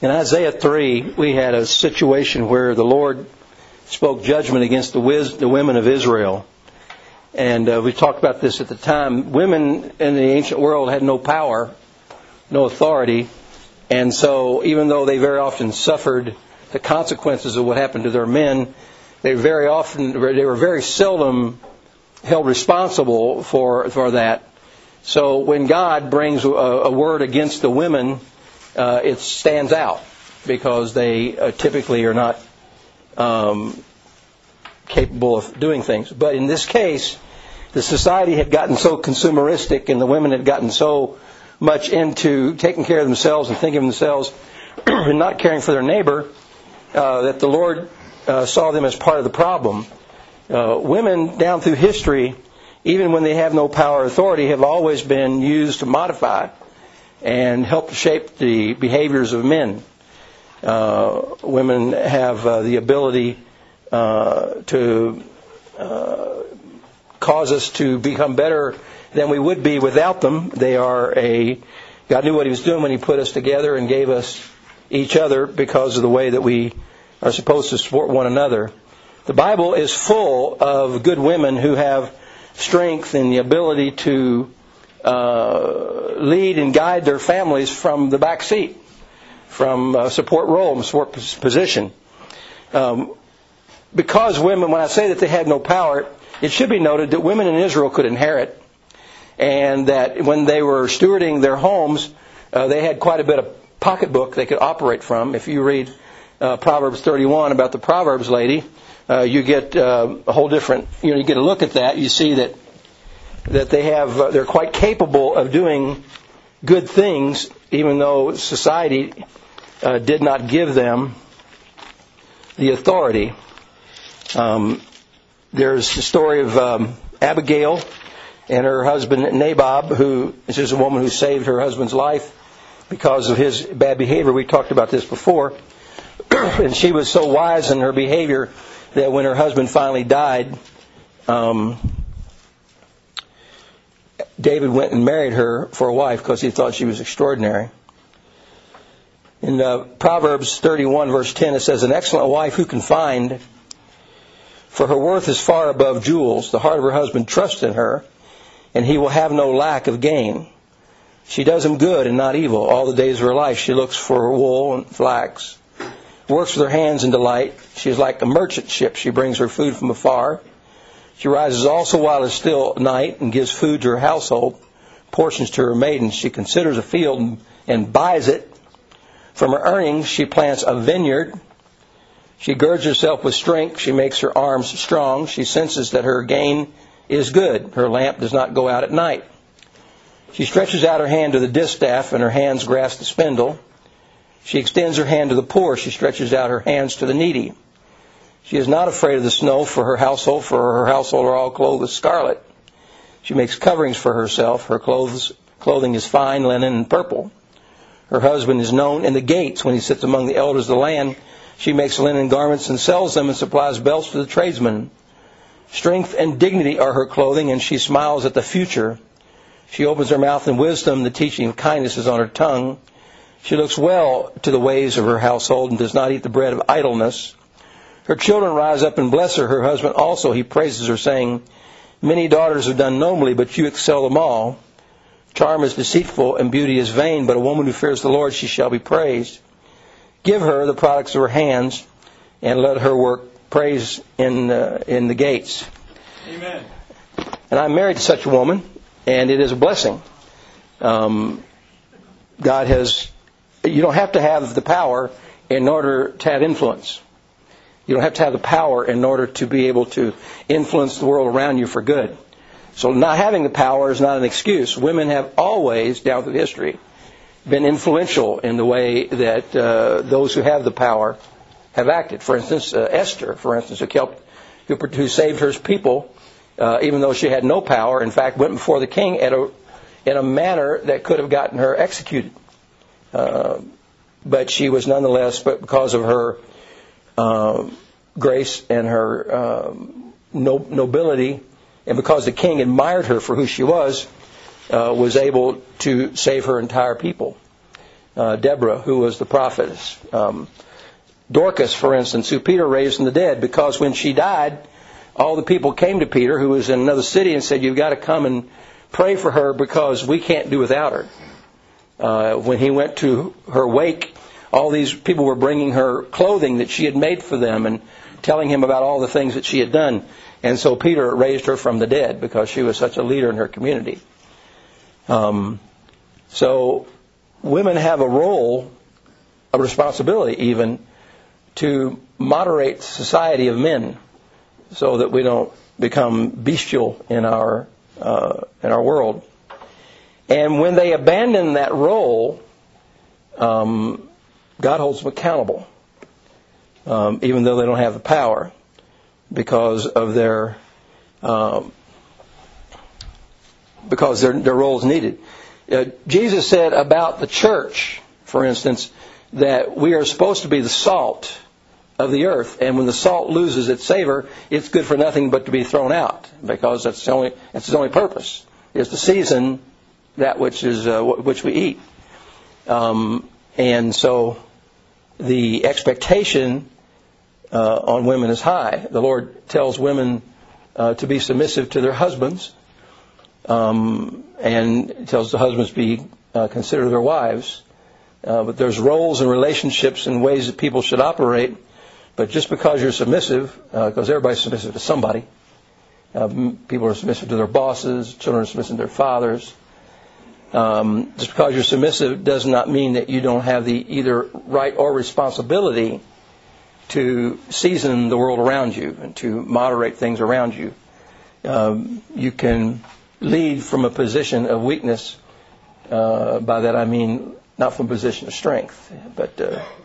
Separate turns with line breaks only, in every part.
In Isaiah 3, we had a situation where the Lord spoke judgment against the women of Israel. And we talked about this at the time. Women in the ancient world had no power, no authority. And so even though they very often suffered the consequences of what happened to their men, they were very seldom held responsible for that. So when God brings a word against the women, it stands out because they typically are not capable of doing things. But in this case, the society had gotten so consumeristic and the women had gotten so much into taking care of themselves and thinking of themselves and not caring for their neighbor that the Lord saw them as part of the problem. Women down through history, even when they have no power or authority, have always been used to modify and help shape the behaviors of men. Women have the ability to cause us to become better than we would be without them. God knew what He was doing when He put us together and gave us each other because of the way that we are supposed to support one another. The Bible is full of good women who have strength and the ability to lead and guide their families from the back seat, from a support role, support position. Because women, when I say that they had no power, it should be noted that women in Israel could inherit, and that when they were stewarding their homes, they had quite a bit of pocketbook they could operate from. If you read Proverbs 31 about the Proverbs lady, you get a whole different, you get a look at that. You see that they're quite capable of doing good things, even though society did not give them the authority. There's the story of Abigail and her husband Nabob, who is just a woman who saved her husband's life because of his bad behavior. We talked about this before. And she was so wise in her behavior that when her husband finally died, David went and married her for a wife because he thought she was extraordinary. In Proverbs 31 verse 10 it says, "An excellent wife who can find? For her worth is far above jewels. The heart of her husband trusts in her, and he will have no lack of gain. She does him good and not evil. All the days of her life she looks for wool and flax. Works with her hands in delight. She is like a merchant ship. She brings her food from afar. She rises also while it is still night and gives food to her household, portions to her maidens. She considers a field and buys it. From her earnings she plants a vineyard. She girds herself with strength. She makes her arms strong. She senses that her gain is good. Her lamp does not go out at night. She stretches out her hand to the distaff, and her hands grasp the spindle. She extends her hand to the poor. She stretches out her hands to the needy. She is not afraid of the snow for her household are all clothed with scarlet. She makes coverings for herself. Her clothing is fine linen and purple. Her husband is known in the gates when he sits among the elders of the land. She makes linen garments and sells them and supplies belts to the tradesmen. Strength and dignity are her clothing, and she smiles at the future. She opens her mouth in wisdom. The teaching of kindness is on her tongue. She looks well to the ways of her household and does not eat the bread of idleness. Her children rise up and bless her. Her husband also, he praises her, saying, Many daughters have done nobly, but you excel them all. Charm is deceitful and beauty is vain, but a woman who fears the Lord, she shall be praised. Give her the products of her hands, and let her work praise in the gates."
Amen.
And I'm married to such a woman, and it is a blessing. God has... You don't have to have the power in order to have influence. You don't have to have the power in order to be able to influence the world around you for good. So not having the power is not an excuse. Women have always, down through history, been influential in the way that those who have the power have acted. For instance, Esther, who saved her people, even though she had no power, in fact, went before the king in a manner that could have gotten her executed. But she was nonetheless, because of her grace and her nobility, and because the king admired her for who she was able to save her entire people. Deborah, who was the prophetess. Dorcas, for instance, who Peter raised from the dead, because when she died, all the people came to Peter, who was in another city, and said, "You've got to come and pray for her because we can't do without her." When he went to her wake, all these people were bringing her clothing that she had made for them and telling him about all the things that she had done. And so Peter raised her from the dead because she was such a leader in her community. So women have a role, a responsibility even, to moderate society of men so that we don't become bestial in our world. And when they abandon that role, God holds them accountable, even though they don't have the power, because of their role is needed. Jesus said about the church, for instance, that we are supposed to be the salt of the earth, and when the salt loses its savor, it's good for nothing but to be thrown out, because that's its only purpose, is to season that which we eat. And so the expectation on women is high. The Lord tells women to be submissive to their husbands, and tells the husbands to be considerate of their wives. But there's roles and relationships and ways that people should operate. But just because you're submissive, because everybody's submissive to somebody. People are submissive to their bosses. Children are submissive to their fathers. Just because you're submissive does not mean that you don't have the either right or responsibility to season the world around you and to moderate things around you. You can lead from a position of weakness. By that I mean not from a position of strength. But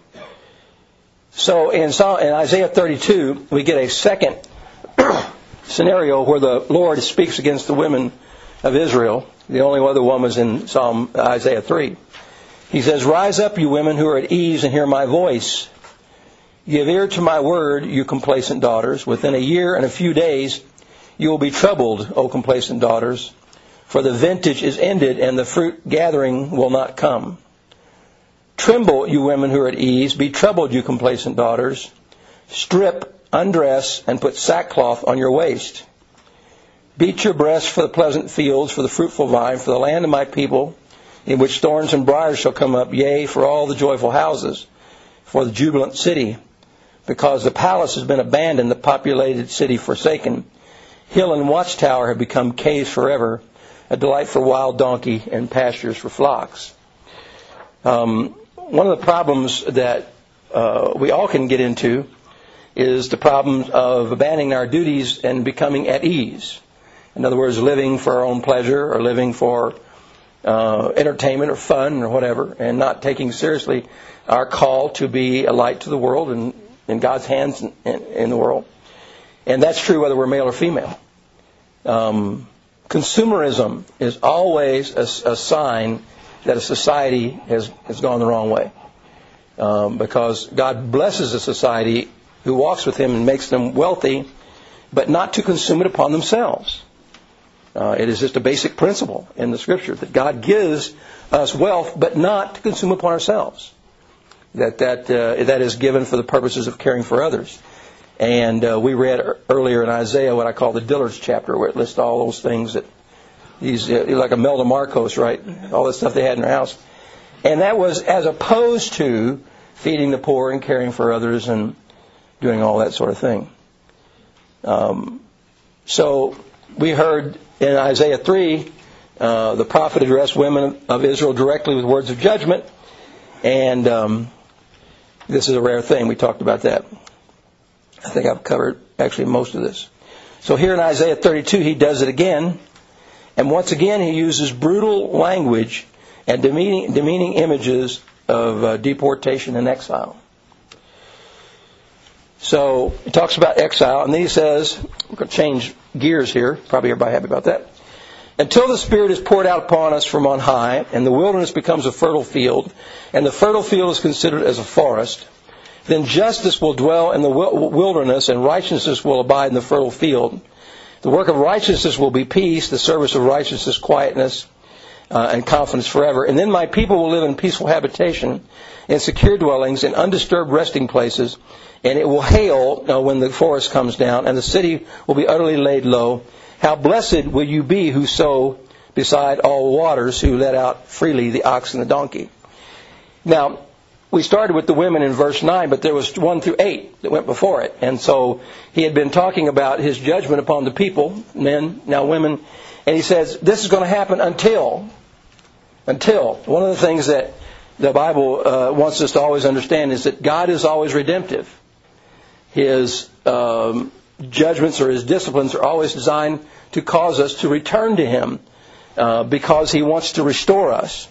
so in Isaiah 32, we get a second scenario where the Lord speaks against the women of Israel. The only other one was in Isaiah 3. He says, "Rise up, you women who are at ease, and hear my voice. Give ear to my word, you complacent daughters. Within a year and a few days you will be troubled, O complacent daughters, for the vintage is ended and the fruit gathering will not come. Tremble, you women who are at ease. Be troubled, you complacent daughters. Strip, undress, and put sackcloth on your waist. Beat your breasts for the pleasant fields, for the fruitful vine, for the land of my people, in which thorns and briars shall come up, yea, for all the joyful houses, for the jubilant city, because the palace has been abandoned, the populated city forsaken. Hill and watchtower have become caves forever, a delight for wild donkey and pastures for flocks." One of the problems that we all can get into is the problem of abandoning our duties and becoming at ease. In other words, living for our own pleasure or living for entertainment or fun or whatever, and not taking seriously our call to be a light to the world and in God's hands in the world. And that's true whether we're male or female. Consumerism is always a sign that a society has gone the wrong way. Because God blesses a society who walks with Him and makes them wealthy, but not to consume it upon themselves. It is just a basic principle in the Scripture that God gives us wealth, but not to consume upon ourselves. That is given for the purposes of caring for others. And we read earlier in Isaiah what I call the Dillard's chapter, where it lists all those things that these like Imelda Marcos, right? All the stuff they had in their house, and that was as opposed to feeding the poor and caring for others and doing all that sort of thing. So we heard in Isaiah 3, the prophet addressed women of Israel directly with words of judgment, and this is a rare thing. We talked about that. I think I've covered actually most of this. So here in Isaiah 32, he does it again. And once again, he uses brutal language and demeaning images of deportation and exile. So he talks about exile, and then he says, we're going to change gears here. Probably everybody happy about that. "Until the Spirit is poured out upon us from on high, and the wilderness becomes a fertile field, and the fertile field is considered as a forest, then justice will dwell in the wilderness, and righteousness will abide in the fertile field. The work of righteousness will be peace, the service of righteousness quietness. and confidence forever. And then my people will live in peaceful habitation, in secure dwellings, in undisturbed resting places. And it will hail when the forest comes down, and the city will be utterly laid low. How blessed will you be who sow beside all waters, who let out freely the ox and the donkey. Now, we started with the women in verse 9, but there was 1 through 8 that went before it. And so he had been talking about his judgment upon the people, men, now women. And he says, this is going to happen until. One of the things that the Bible wants us to always understand is that God is always redemptive. His judgments or His disciplines are always designed to cause us to return to Him because He wants to restore us.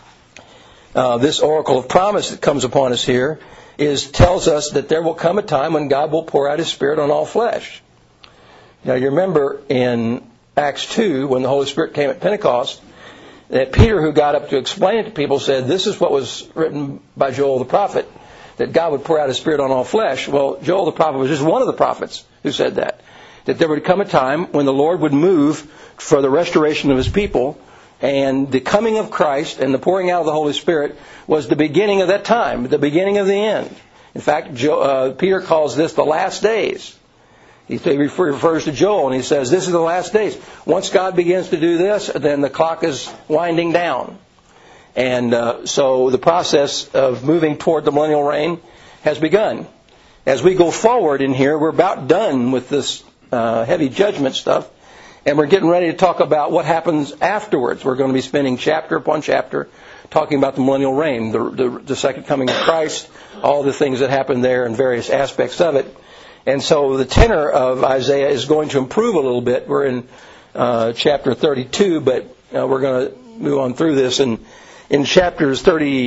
This oracle of promise that comes upon us here tells us that there will come a time when God will pour out His Spirit on all flesh. Now you remember in Acts 2, when the Holy Spirit came at Pentecost, that Peter, who got up to explain it to people, said, this is what was written by Joel the prophet, that God would pour out His Spirit on all flesh. Well, Joel the prophet was just one of the prophets who said that there would come a time when the Lord would move for the restoration of His people, and the coming of Christ and the pouring out of the Holy Spirit was the beginning of that time, the beginning of the end. In fact, Peter calls this the last days. He refers to Joel and he says, this is the last days. Once God begins to do this, then the clock is winding down. And so the process of moving toward the millennial reign has begun. As we go forward in here, we're about done with this heavy judgment stuff. And we're getting ready to talk about what happens afterwards. We're going to be spending chapter upon chapter talking about the millennial reign, the second coming of Christ, all the things that happen there and various aspects of it. And so the tenor of Isaiah is going to improve a little bit. We're in chapter 32, but we're going to move on through this. And in chapters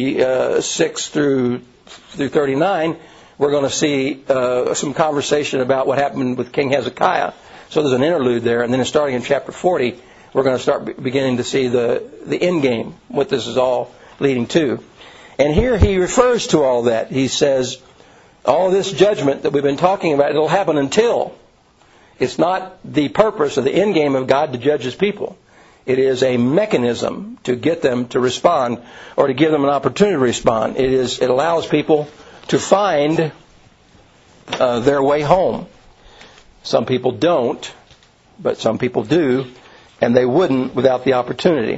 36 through 39, we're going to see some conversation about what happened with King Hezekiah. So there's an interlude there. And then starting in chapter 40, we're going to start beginning to see the end game, what this is all leading to. And here he refers to all that. He says, all this judgment that we've been talking about, it'll happen until. It's not the purpose or the end game of God to judge His people. It is a mechanism to get them to respond or to give them an opportunity to respond. It allows people to find their way home. Some people don't, but some people do, and they wouldn't without the opportunity.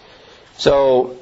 So,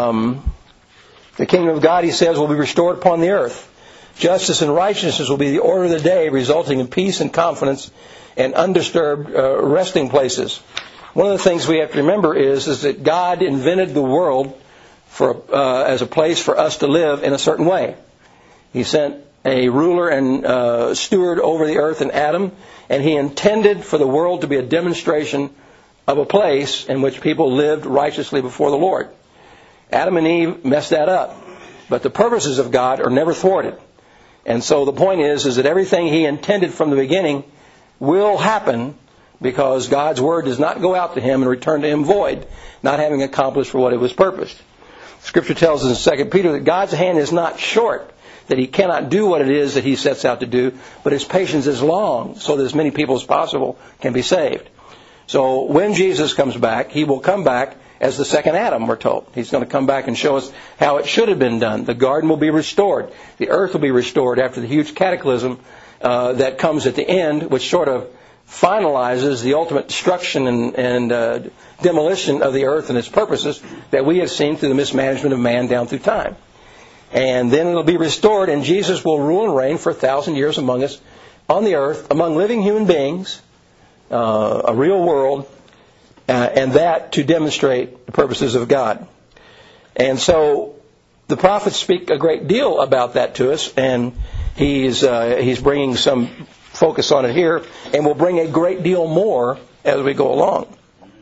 the kingdom of God, he says, will be restored upon the earth. Justice and righteousness will be the order of the day, resulting in peace and confidence and undisturbed resting places. One of the things we have to remember is that God invented the world as a place for us to live in a certain way. He sent a ruler and steward over the earth in Adam, and He intended for the world to be a demonstration of a place in which people lived righteously before the Lord. Adam and Eve messed that up, but the purposes of God are never thwarted. And so the point is that everything He intended from the beginning will happen because God's Word does not go out to Him and return to Him void, not having accomplished for what it was purposed. Scripture tells us in 2 Peter that God's hand is not short, that He cannot do what it is that He sets out to do, but His patience is long, so that as many people as possible can be saved. So when Jesus comes back, He will come back as the second Adam, we're told. He's going to come back and show us how it should have been done. The garden will be restored. The earth will be restored after the huge cataclysm that comes at the end, which sort of finalizes the ultimate destruction and demolition of the earth and its purposes that we have seen through the mismanagement of man down through time. And then it'll be restored, and Jesus will rule and reign for 1,000 years among us on the earth, among living human beings, a real world, and that to demonstrate the purposes of God. And so the prophets speak a great deal about that to us, and he's bringing some focus on it here, and will bring a great deal more as we go along.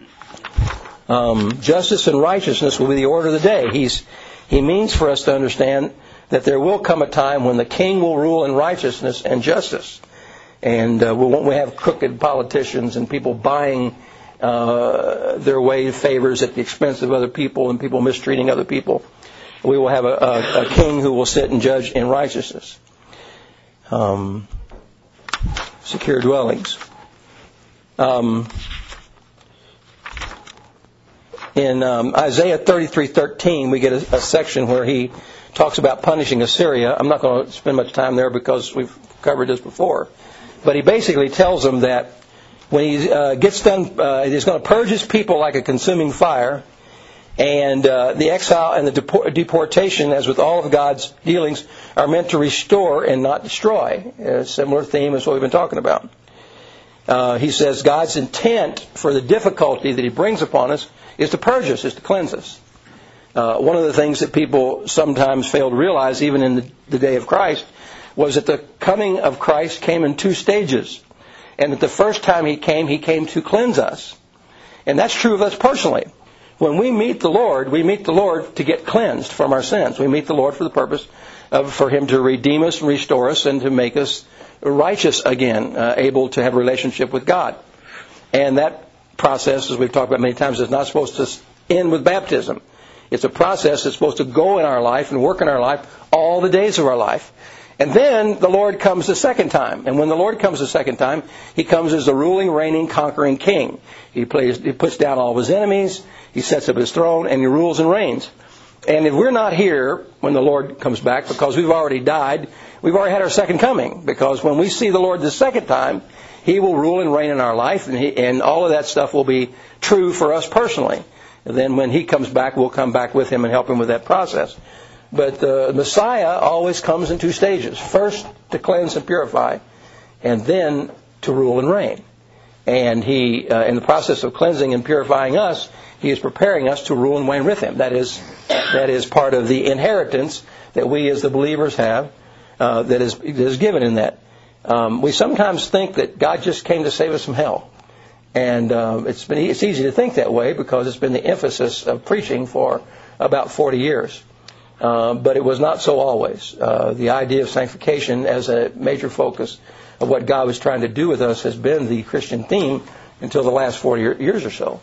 Justice and righteousness will be the order of the day. He means for us to understand that there will come a time when the king will rule in righteousness and justice. And we have crooked politicians and people buying their way favors at the expense of other people and people mistreating other people. We will have a king who will sit and judge in righteousness. Secure dwellings. In Isaiah 33:13, we get a section where he talks about punishing Assyria. I'm not going to spend much time there because we've covered this before. But he basically tells them that when he gets done, he's going to purge his people like a consuming fire. And the exile and the deportation, as with all of God's dealings, are meant to restore and not destroy. A similar theme as what we've been talking about. He says God's intent for the difficulty that he brings upon us is to purge us, is to cleanse us. One of the things that people sometimes fail to realize, even in the day of Christ, was that the coming of Christ came in two stages. And that the first time he came to cleanse us. And that's true of us personally. When we meet the Lord to get cleansed from our sins. We meet the Lord for the purpose for him to redeem us and restore us and to make us righteous again, able to have a relationship with God. And that process, as we've talked about many times, is not supposed to end with baptism. It's a process that's supposed to go in our life and work in our life all the days of our life. And then the Lord comes the second time. And when the Lord comes the second time, he comes as the ruling, reigning, conquering king. He puts down all of his enemies, he sets up his throne, and he rules and reigns. And if we're not here when the Lord comes back, because we've already died, we've already had our second coming. Because when we see the Lord the second time, he will rule and reign in our life, and all of that stuff will be true for us personally. And then when he comes back, we'll come back with him and help him with that process. But the Messiah always comes in two stages. First, to cleanse and purify, and then to rule and reign. And he, in the process of cleansing and purifying us, he is preparing us to rule and reign with him. That is part of the inheritance that we as the believers have, that is given in that. We sometimes think that God just came to save us from hell. And it's easy to think that way because it's been the emphasis of preaching for about 40 years. But it was not so always. The idea of sanctification as a major focus of what God was trying to do with us has been the Christian theme until the last 40 years or so.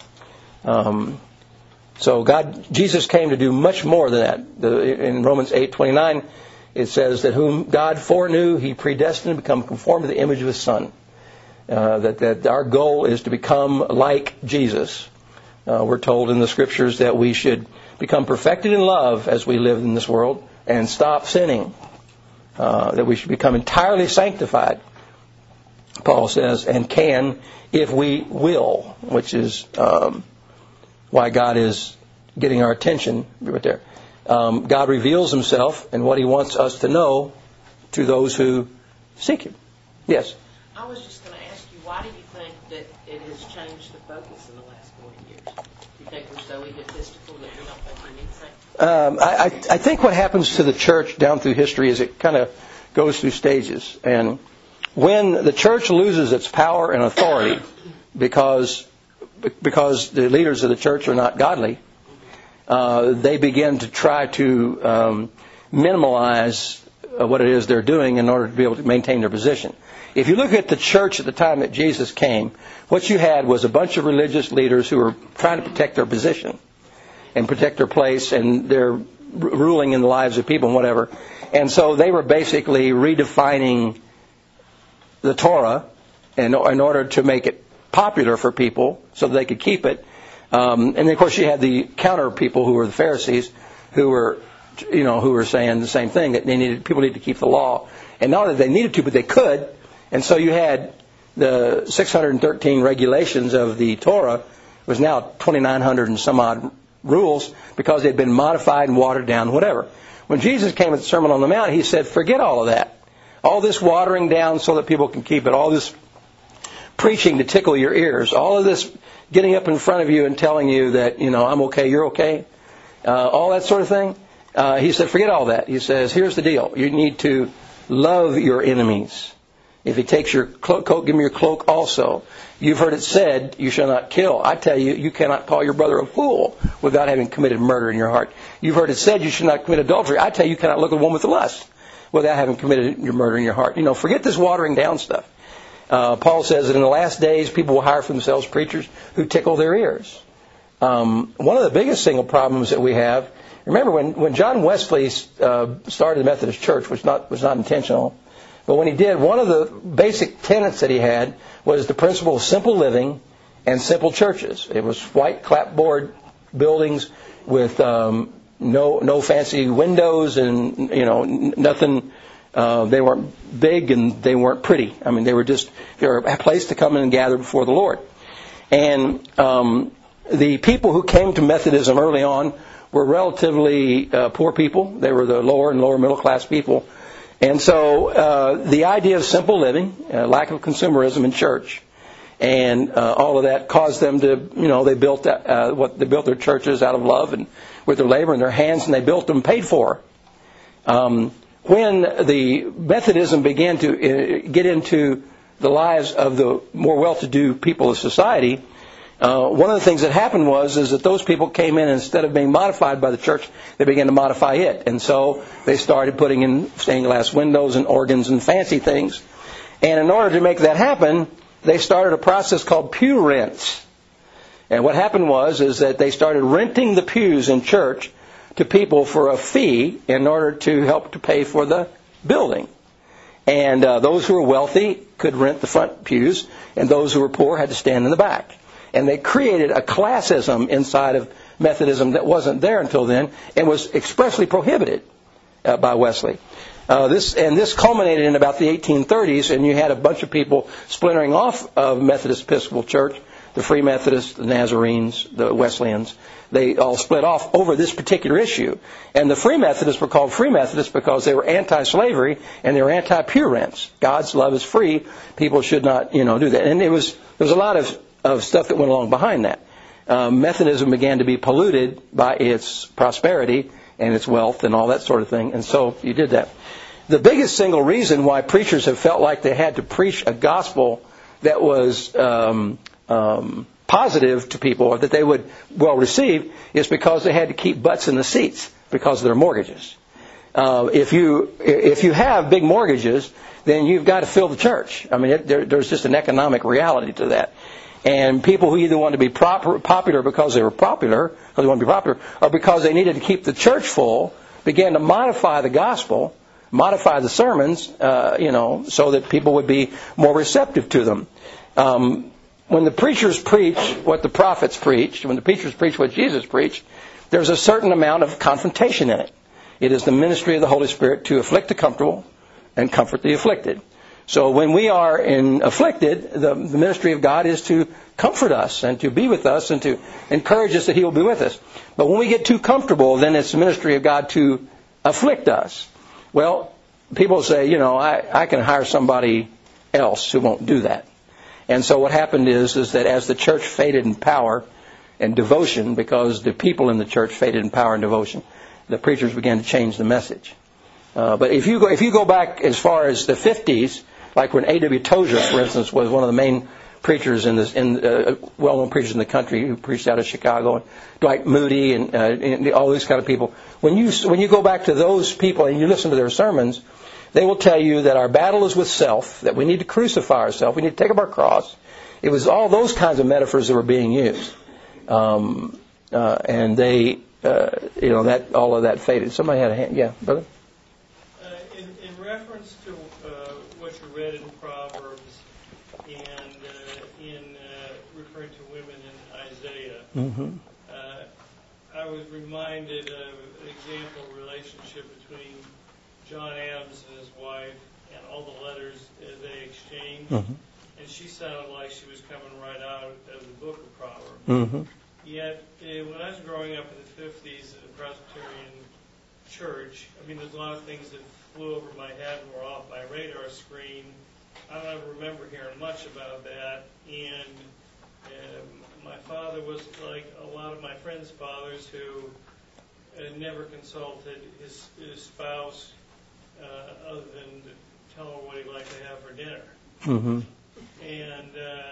Jesus came to do much more than that. In Romans 8:29, it says that whom God foreknew, he predestined to become conformed to the image of his Son. That our goal is to become like Jesus. We're told in the Scriptures that we should become perfected in love as we live in this world and stop sinning. That we should become entirely sanctified, Paul says, and can if we will, which is why God is getting our attention right there. God reveals himself and what he wants us to know to those who seek him. Yes?
I was just going to ask you, why do you think that it has changed the focus in the last 40 years? Do you think we're so egotistical that we don't think we need sanctification?
I think what happens to the church down through history is it kind of goes through stages. And when the church loses its power and authority because the leaders of the church are not godly, they begin to try to minimize what it is they're doing in order to be able to maintain their position. If you look at the church at the time that Jesus came, what you had was a bunch of religious leaders who were trying to protect their position and protect their place and their ruling in the lives of people and whatever. And so they were basically redefining the Torah in order to make it popular for people so that they could keep it. And then, of course, you had the counter people who were the Pharisees who were saying the same thing, that people need to keep the law. And not that they needed to, but they could. And so you had the 613 regulations of the Torah was now 2,900 and some odd rules because they'd been modified and watered down, whatever. When Jesus came at the Sermon on the Mount, he said, forget all of that. All this watering down so that people can keep it, all this preaching to tickle your ears, all of this getting up in front of you and telling you that, I'm okay, you're okay, all that sort of thing. He said, forget all that. He says, here's the deal. You need to love your enemies. If he takes your cloak, give him your cloak also. You've heard it said, you shall not kill. I tell you, you cannot call your brother a fool without having committed murder in your heart. You've heard it said, you should not commit adultery. I tell you, you cannot look at a woman with lust without having committed your murder in your heart. Forget this watering down stuff. Paul says that in the last days, people will hire for themselves preachers who tickle their ears. One of the biggest single problems that we have, remember when John Wesley started the Methodist Church, which was not intentional, but when he did, one of the basic tenets that he had was the principle of simple living and simple churches. It was white clapboard buildings with no fancy windows and nothing. They weren't big and they weren't pretty. I mean, they were a place to come in and gather before the Lord. And the people who came to Methodism early on were relatively poor people. They were the lower and lower middle class people. And so the idea of simple living, lack of consumerism in church, and all of that caused them to, they built their churches out of love and with their labor and their hands, and they built them paid for. When the Methodism began to get into the lives of the more well-to-do people of society, one of the things that happened is that those people came in, and instead of being modified by the church, they began to modify it. And so they started putting in stained glass windows and organs and fancy things. And in order to make that happen, they started a process called pew rents. And what happened is that they started renting the pews in church to people for a fee in order to help to pay for the building. And those who were wealthy could rent the front pews, and those who were poor had to stand in the back. And they created a classism inside of Methodism that wasn't there until then and was expressly prohibited by Wesley. This culminated in about the 1830s, and you had a bunch of people splintering off of Methodist Episcopal Church, the Free Methodists, the Nazarenes, the Wesleyans. They all split off over this particular issue. And the Free Methodists were called Free Methodists because they were anti-slavery and they were anti-pew rents. God's love is free. People should not, do that. And there was a lot of stuff that went along behind that. Methodism began to be polluted by its prosperity and its wealth and all that sort of thing. And so you did that. The biggest single reason why preachers have felt like they had to preach a gospel that was positive to people, or that they would well receive, is because they had to keep butts in the seats because of their mortgages. If you have big mortgages, then you've got to fill the church. I mean, there's just an economic reality to that. And people who either wanted to be popular because they were popular, or they wanted to be popular, or because they needed to keep the church full, began to modify the gospel, modify the sermons, so that people would be more receptive to them. When the preachers preach what the prophets preached, when the preachers preach what Jesus preached, there's a certain amount of confrontation in it. It is the ministry of the Holy Spirit to afflict the comfortable and comfort the afflicted. So when we are afflicted, the ministry of God is to comfort us and to be with us and to encourage us that He will be with us. But when we get too comfortable, then it's the ministry of God to afflict us. Well, people say, I can hire somebody else who won't do that. And so what happened is that as the church faded in power and devotion, because the people in the church faded in power and devotion, the preachers began to change the message. But if you go back as far as the 50s, like when A.W. Tozer, for instance, was one of the main preachers well-known preachers in the country who preached out of Chicago, and Dwight Moody and all these kind of people. When you go back to those people and you listen to their sermons, they will tell you that our battle is with self, that we need to crucify ourselves, we need to take up our cross. It was all those kinds of metaphors that were being used, and they, that all of that faded. Somebody had a hand, yeah, brother.
In reference to what you read in Proverbs and in referring to women in Isaiah,
mm-hmm.
I was reminded of an example relationship between John Adams and his wife and all the letters they exchanged.
Mm-hmm.
And she sounded like she was coming right out of the book of Proverbs.
Mm-hmm.
Yet, when I was growing up in the 50s at a Presbyterian church, there's a lot of things that flew over my head and were off my radar screen. I don't ever remember hearing much about that. And my father was like a lot of my friends' fathers who never consulted his spouse other than to tell her what he'd like to have for dinner.
Mm-hmm.
And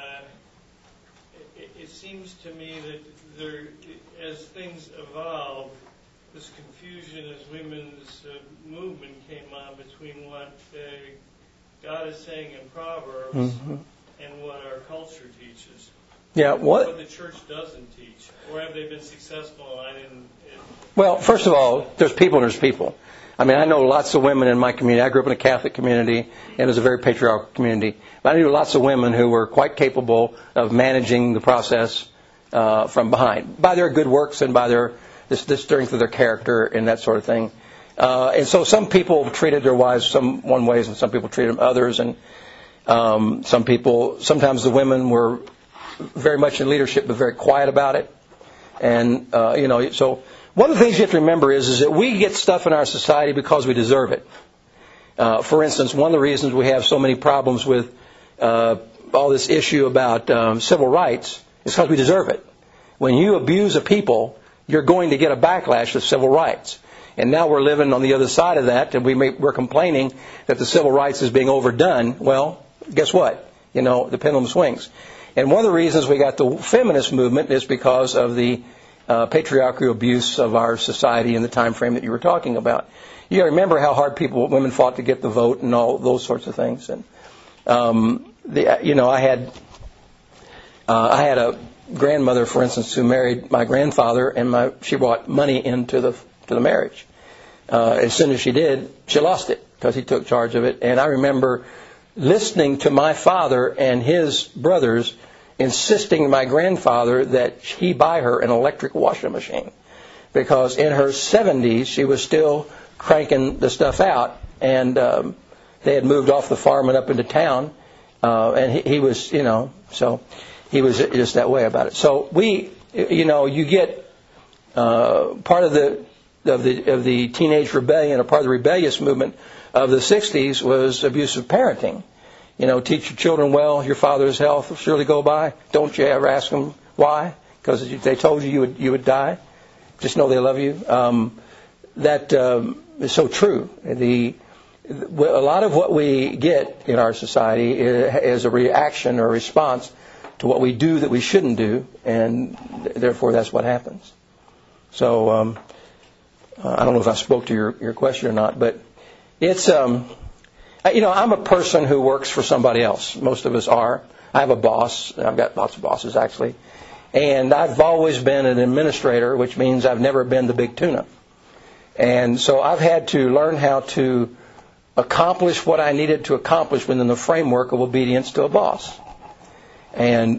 it seems to me that as things evolve, this confusion as women's movement came on between what God is saying in Proverbs mm-hmm. and what our culture teaches.
Yeah, what
the church doesn't teach, or have they been successful?
Well, first of all, there's people and there's people. I know lots of women in my community. I grew up in a Catholic community, and it was a very patriarchal community. But I knew lots of women who were quite capable of managing the process from behind by their good works and by the strength of their character and that sort of thing. And so some people treated their wives one ways and some people treated them others. And sometimes the women were very much in leadership but very quiet about it. And, so one of the things you have to remember is that we get stuff in our society because we deserve it. For instance, one of the reasons we have so many problems with all this issue about civil rights is because we deserve it. When you abuse a people, you're going to get a backlash of civil rights. And now we're living on the other side of that, and we're complaining that the civil rights is being overdone. Well, guess what? The pendulum swings. And one of the reasons we got the feminist movement is because of the patriarchal abuse of our society in the time frame that you were talking about. You got to remember how hard women fought to get the vote and all those sorts of things. And I had a grandmother, for instance, who married my grandfather, and she brought money into the marriage. As soon as she did, she lost it because he took charge of it. And I remember listening to my father and his brothers insisting to my grandfather that he buy her an electric washing machine, because in her 70s she was still cranking the stuff out, and they had moved off the farm and up into town, and he was, so he was just that way about it. So you get part of the teenage rebellion, or part of the rebellious movement of the 60s was abusive parenting. Teach your children well, your father's health will surely go by. Don't you ever ask them why? Because if they told you would die. Just know they love you. That is so true. A lot of what we get in our society is a reaction or response to what we do that we shouldn't do, and therefore that's what happens. So I don't know if I spoke to your question or not, but it's I'm a person who works for somebody else. Most of us are. I have a boss. I've got lots of bosses, actually. And I've always been an administrator, which means I've never been the big tuna. And so I've had to learn how to accomplish what I needed to accomplish within the framework of obedience to a boss. And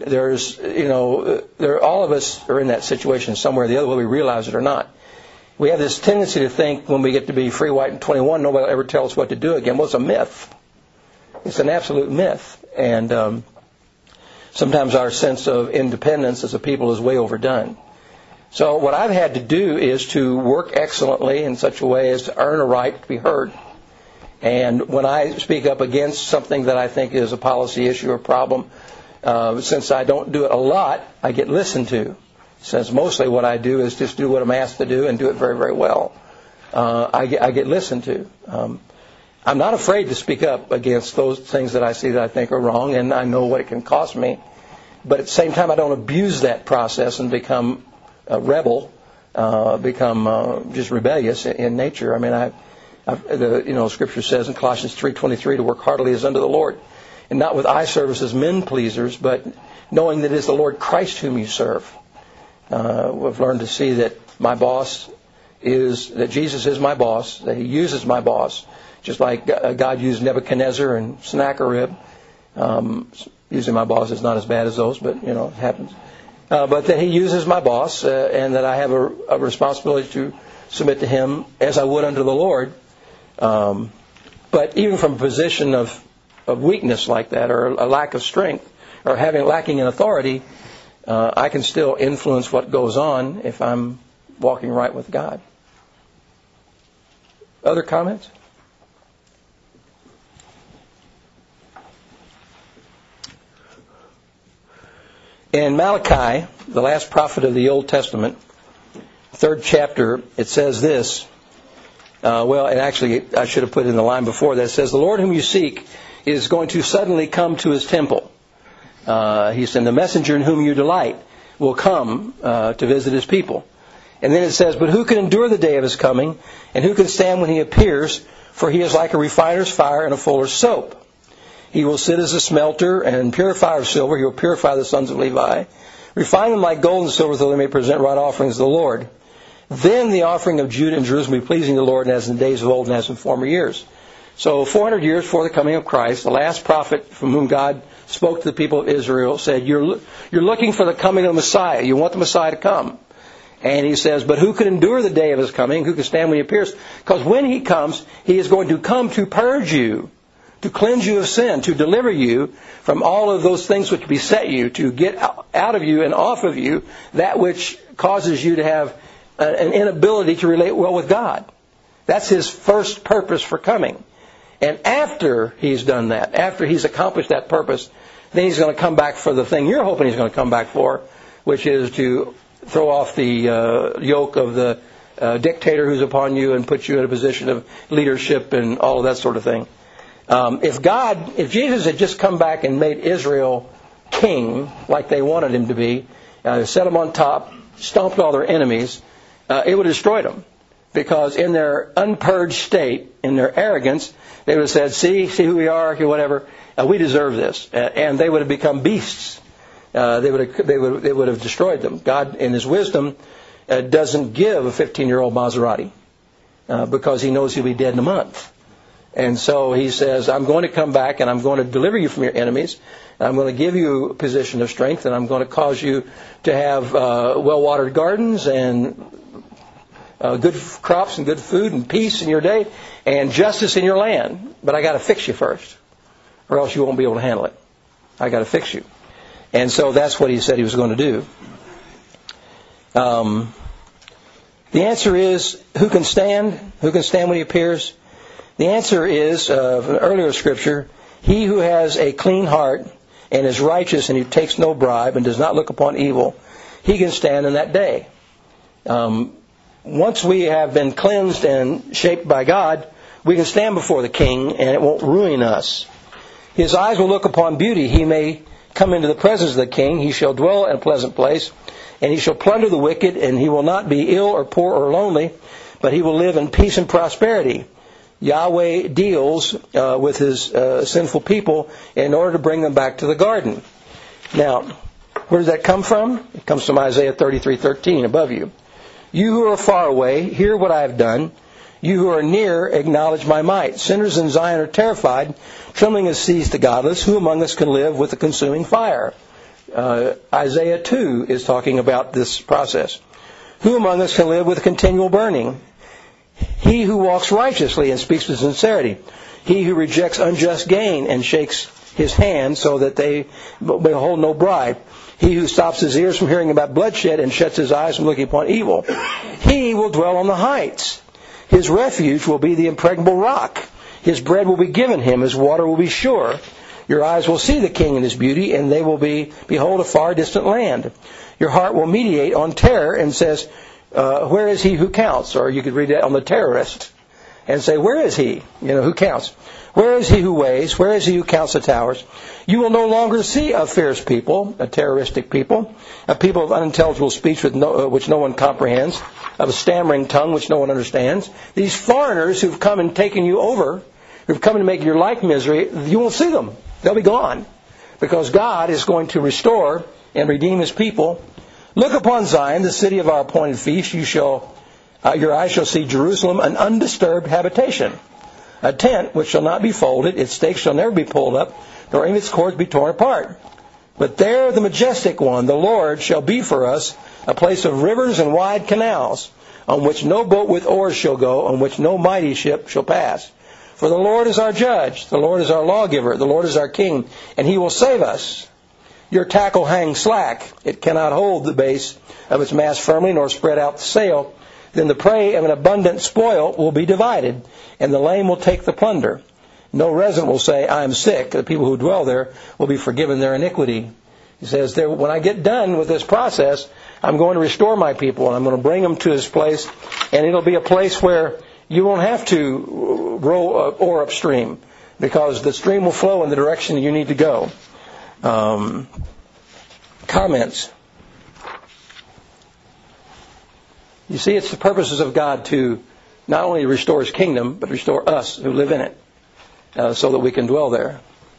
all of us are in that situation somewhere or the other, whether we realize it or not. We have this tendency to think when we get to be free, white, and 21, nobody will ever tell us what to do again. Well, it's a myth. It's an absolute myth. And sometimes our sense of independence as a people is way overdone. So what I've had to do is to work excellently in such a way as to earn a right to be heard. And when I speak up against something that I think is a policy issue or problem, since I don't do it a lot, I get listened to. Since mostly what I do is just do what I'm asked to do and do it very, very well. I get listened to. I'm not afraid to speak up against those things that I see that I think are wrong, and I know what it can cost me. But at the same time, I don't abuse that process and become a rebel, become just rebellious in nature. I mean, Scripture says in Colossians 3:23 to work heartily as unto the Lord, and not with eye service as men pleasers, but knowing that it is the Lord Christ whom you serve. We've learned to see that that Jesus is my boss, that He uses my boss, just like God used Nebuchadnezzar and Sennacherib. Using my boss is not as bad as those, but it happens. But that He uses my boss, and that I have a responsibility to submit to Him as I would unto the Lord. But even from a position of weakness like that, or a lack of strength, or lacking in authority, I can still influence what goes on if I'm walking right with God. Other comments? In Malachi, the last prophet of the Old Testament, 3rd chapter, it says this. And actually, I should have put it in the line before that. It says, "The Lord whom you seek is going to suddenly come to His temple." He said, "The messenger in whom you delight will come to visit His people." And then it says, "But who can endure the day of His coming? And who can stand when He appears? For He is like a refiner's fire and a fuller's soap. He will sit as a smelter and purifier of silver. He will purify the sons of Levi. Refine them like gold and silver, so they may present right offerings to the Lord. Then the offering of Judah and Jerusalem will be pleasing to the Lord, as in the days of old and as in former years." So 400 years before the coming of Christ, the last prophet from whom God spoke to the people of Israel, said, you're looking for the coming of the Messiah. You want the Messiah to come. And he says, but who can endure the day of his coming? Who can stand when he appears? Because when he comes, he is going to come to purge you, to cleanse you of sin, to deliver you from all of those things which beset you, to get out of you and off of you that which causes you to have an inability to relate well with God. That's his first purpose for coming. And after he's done that, after he's accomplished that purpose, then he's going to come back for the thing you're hoping he's going to come back for, which is to throw off the yoke of the dictator who's upon you and put you in a position of leadership and all of that sort of thing. If Jesus had just come back and made Israel king like they wanted him to be, set them on top, stomped all their enemies, it would have destroyed them. Because in their unpurged state, in their arrogance, they would have said, see who we are, whatever, we deserve this. And they would have become beasts. They would have destroyed them. God, in his wisdom, doesn't give a 15-year-old Maserati because he knows he'll be dead in a month. And so he says, I'm going to come back and I'm going to deliver you from your enemies. I'm going to give you a position of strength, and I'm going to cause you to have well-watered gardens and good crops and good food and peace in your day and justice in your land. But I got to fix you first, or else you won't be able to handle it. I got to fix you. And so that's what he said he was going to do. The answer is, who can stand? Who can stand when he appears? The answer is, from an earlier scripture, he who has a clean heart and is righteous and who takes no bribe and does not look upon evil, he can stand in that day. Once we have been cleansed and shaped by God, we can stand before the King and it won't ruin us. His eyes will look upon beauty. He may come into the presence of the King. He shall dwell in a pleasant place, and he shall plunder the wicked, and he will not be ill or poor or lonely, but he will live in peace and prosperity. Yahweh deals with his sinful people in order to bring them back to the garden. Now, where does that come from? It comes from Isaiah 33:13 above you. You who are far away, hear what I have done. You who are near, acknowledge my might. Sinners in Zion are terrified. Trembling has seized the godless. Who among us can live with the consuming fire? Isaiah 2 is talking about this process. Who among us can live with continual burning? He who walks righteously and speaks with sincerity. He who rejects unjust gain and shakes his hand so that they hold no bribe. He who stops his ears from hearing about bloodshed and shuts his eyes from looking upon evil. He will dwell on the heights. His refuge will be the impregnable rock. His bread will be given him. His water will be sure. Your eyes will see the King in his beauty, and they will behold a far distant land. Your heart will meditate on terror and says, where is he who counts? Or you could read that on the terrorist and say, where is he? Who counts? Where is he who weighs? Where is he who counts the towers? You will no longer see a fierce people, a terroristic people, a people of unintelligible speech which no one comprehends, of a stammering tongue which no one understands. These foreigners who've come and taken you over, who've come to make your life misery, you won't see them. They'll be gone. Because God is going to restore and redeem his people. Look upon Zion, the city of our appointed feast. Your eyes shall see Jerusalem, an undisturbed habitation. A tent which shall not be folded, its stakes shall never be pulled up, nor any of its cords be torn apart. But there the majestic one, the Lord, shall be for us a place of rivers and wide canals, on which no boat with oars shall go, on which no mighty ship shall pass. For the Lord is our judge, the Lord is our lawgiver, the Lord is our king, and he will save us. Your tackle hangs slack. It cannot hold the base of its mast firmly, nor spread out the sail. Then the prey of an abundant spoil will be divided, and the lame will take the plunder. No resident will say, I am sick. The people who dwell there will be forgiven their iniquity. He says, when I get done with this process, I'm going to restore my people, and I'm going to bring them to this place, and it'll be a place where you won't have to row oar upstream, because the stream will flow in the direction you need to go. Comments. You see, it's the purposes of God to not only restore his kingdom, but restore us who live in it, so that we can dwell there.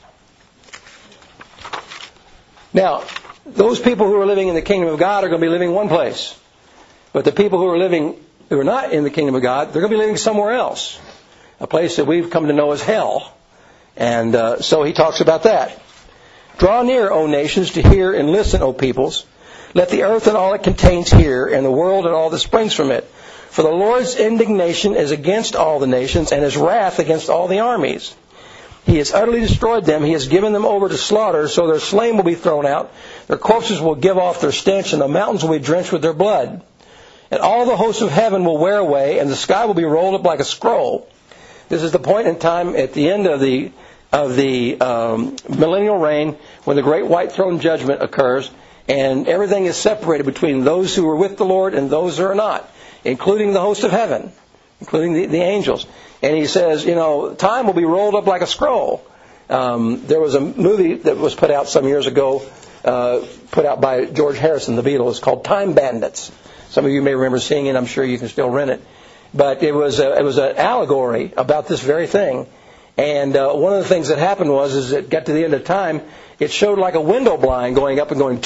Now, those people who are living in the kingdom of God are going to be living one place. But the people who are not in the kingdom of God, they're going to be living somewhere else. A place that we've come to know as hell. And so he talks about that. Draw near, O nations, to hear and listen, O peoples. Let the earth and all it contains hear, and the world and all that springs from it. For the Lord's indignation is against all the nations, and his wrath against all the armies. He has utterly destroyed them. He has given them over to slaughter, so their slain will be thrown out. Their corpses will give off their stench, and the mountains will be drenched with their blood. And all the hosts of heaven will wear away, and the sky will be rolled up like a scroll. This is the point in time at the end of the millennial reign when the great white throne judgment occurs, and everything is separated between those who are with the Lord and those who are not, including the host of heaven, including the angels. And he says, time will be rolled up like a scroll. There was a movie that was put out some years ago, put out by George Harrison, the Beatles, called Time Bandits. Some of you may remember seeing it. I'm sure you can still rent it. But it was an allegory about this very thing. And one of the things that happened is it got to the end of time, it showed like a window blind going up and going.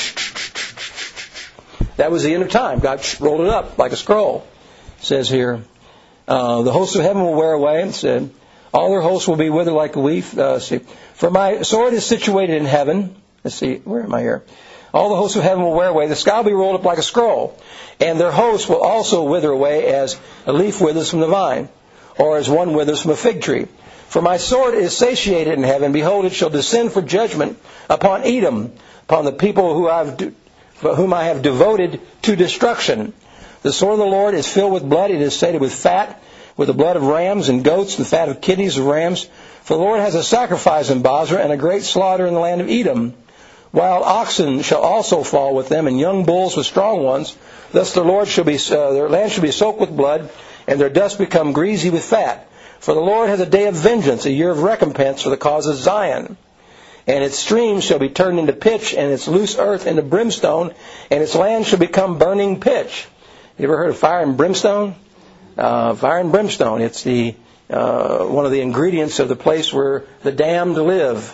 That was the end of time. God rolled it up like a scroll. It says here, the hosts of heaven will wear away. It said, all their hosts will be withered like a leaf. For my sword is situated in heaven. Let's see, where am I here? All the hosts of heaven will wear away. The sky will be rolled up like a scroll. And their hosts will also wither away as a leaf withers from the vine, or as one withers from a fig tree. For my sword is satiated in heaven. Behold, it shall descend for judgment upon Edom, upon the people whom I have devoted to destruction. The sword of the Lord is filled with blood. It is sated with fat, with the blood of rams and goats, and the fat of kidneys of rams. For the Lord has a sacrifice in Bozrah, and a great slaughter in the land of Edom. Wild oxen shall also fall with them, and young bulls with strong ones. Thus their land shall be soaked with blood, and their dust become greasy with fat. For the Lord has a day of vengeance, a year of recompense for the cause of Zion. And its streams shall be turned into pitch, and its loose earth into brimstone, and its land shall become burning pitch. You ever heard of fire and brimstone? Fire and brimstone. It's one of the ingredients of the place where the damned live.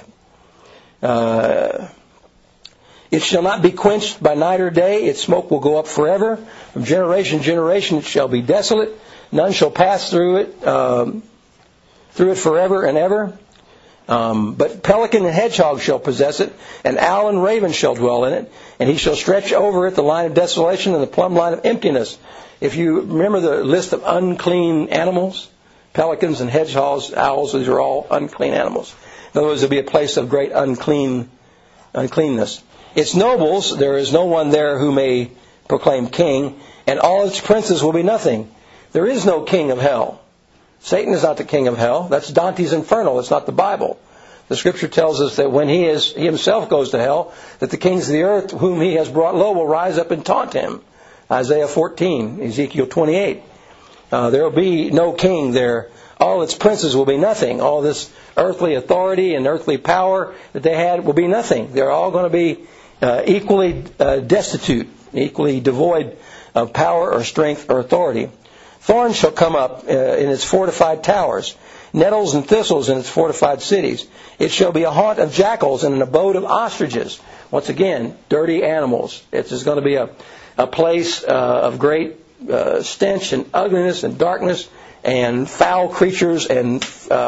It shall not be quenched by night or day. Its smoke will go up forever. From generation to generation it shall be desolate. None shall pass through it forever and ever. But pelican and hedgehog shall possess it, and owl and raven shall dwell in it. And he shall stretch over it the line of desolation and the plumb line of emptiness. If you remember the list of unclean animals, pelicans and hedgehogs, owls, these are all unclean animals. In other words, there will be a place of great uncleanness. Its nobles, there is no one there who may proclaim king, and all its princes will be nothing. There is no king of hell. Satan is not the king of hell. That's Dante's Inferno. It's not the Bible. The Scripture tells us that when he himself goes to hell, that the kings of the earth whom he has brought low will rise up and taunt him. Isaiah 14, Ezekiel 28. There will be no king there. All its princes will be nothing. All this earthly authority and earthly power that they had will be nothing. They're all going to be equally destitute, equally devoid of power or strength or authority. Thorns shall come up in its fortified towers, nettles and thistles in its fortified cities. It shall be a haunt of jackals and an abode of ostriches. Once again, dirty animals. It's just going to be a place of great stench and ugliness and darkness and foul creatures and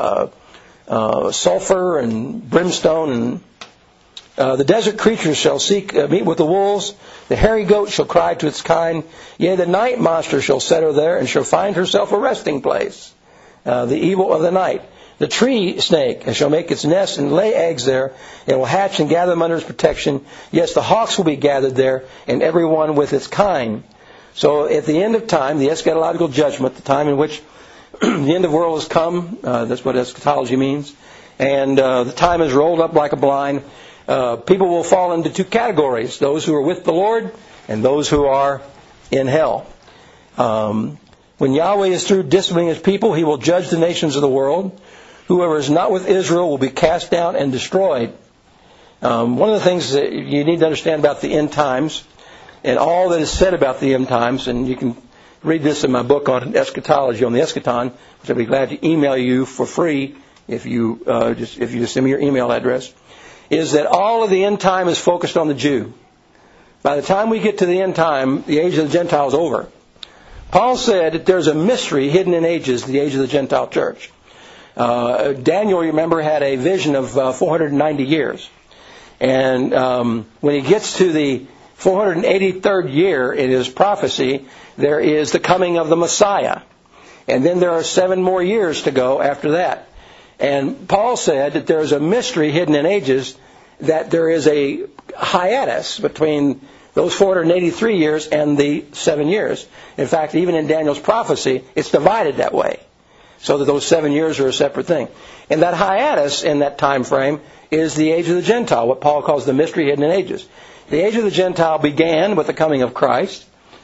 sulfur and brimstone. And the desert creatures shall meet with the wolves. The hairy goat shall cry to its kind. Yea, the night monster shall set her there, and shall find herself a resting place. The evil of the night. The tree snake shall make its nest and lay eggs there, and will hatch and gather them under its protection. Yes, the hawks will be gathered there, and every one with its kind. So at the end of time, the eschatological judgment, the time in which the end of the world has come, that's what eschatology means, and the time is rolled up like a blind. People will fall into two categories, those who are with the Lord and those who are in hell. When Yahweh is through disciplining His people, He will judge the nations of the world. Whoever is not with Israel will be cast down and destroyed. One of the things that you need to understand about the end times and all that is said about the end times, and you can read this in my book on eschatology, on the eschaton, which I'd be glad to email you for free if you just send me your email address, is that all of the end time is focused on the Jew. By the time we get to the end time, the age of the Gentile is over. Paul said that there's a mystery hidden in ages, the age of the Gentile church. Daniel, you remember, had a vision of 490 years. And when he gets to the 483rd year in his prophecy, there is the coming of the Messiah. And then there are 7 more years to go after that. And Paul said that there is a mystery hidden in ages, that there is a hiatus between those 483 years and the 7 years. In fact, even in Daniel's prophecy, it's divided that way, so that those 7 years are a separate thing. And that hiatus in that time frame is the age of the Gentile, what Paul calls the mystery hidden in ages. The age of the Gentile began with the coming of Christ,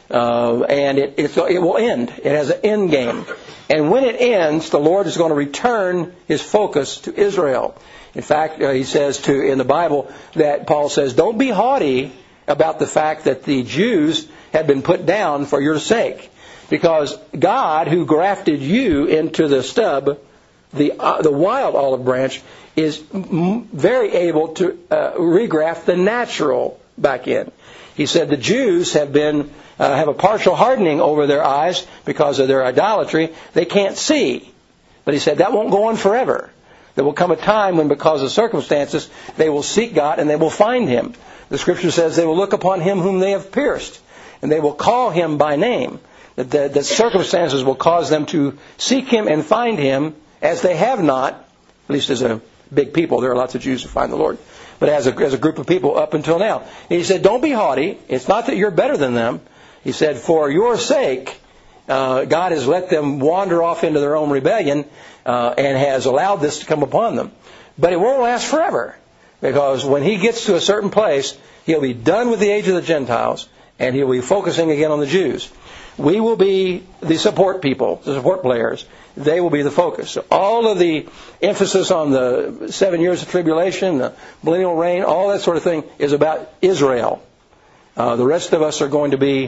and it will end. It has an end game. And when it ends, the Lord is going to return His focus to Israel. In fact, he says in the Bible that Paul says, don't be haughty about the fact that the Jews have been put down for your sake. Because God, who grafted you into the stub, the wild olive branch, is very able to regraft the natural back in. He said the Jews have a partial hardening over their eyes because of their idolatry. They can't see. But he said that won't go on forever. There will come a time when, because of circumstances, they will seek God and they will find Him. The Scripture says they will look upon Him whom they have pierced, and they will call Him by name. That circumstances will cause them to seek Him and find Him as they have not, at least as a big people. There are lots of Jews who find the Lord. But as a group of people up until now. And he said, don't be haughty. It's not that you're better than them. He said, for your sake, God has let them wander off into their own rebellion and has allowed this to come upon them. But it won't last forever. Because when He gets to a certain place, He'll be done with the age of the Gentiles, and He'll be focusing again on the Jews. We will be the support people, the support players. They will be the focus. So all of the emphasis on the 7 years of tribulation, the millennial reign, all that sort of thing is about Israel. The rest of us are going to be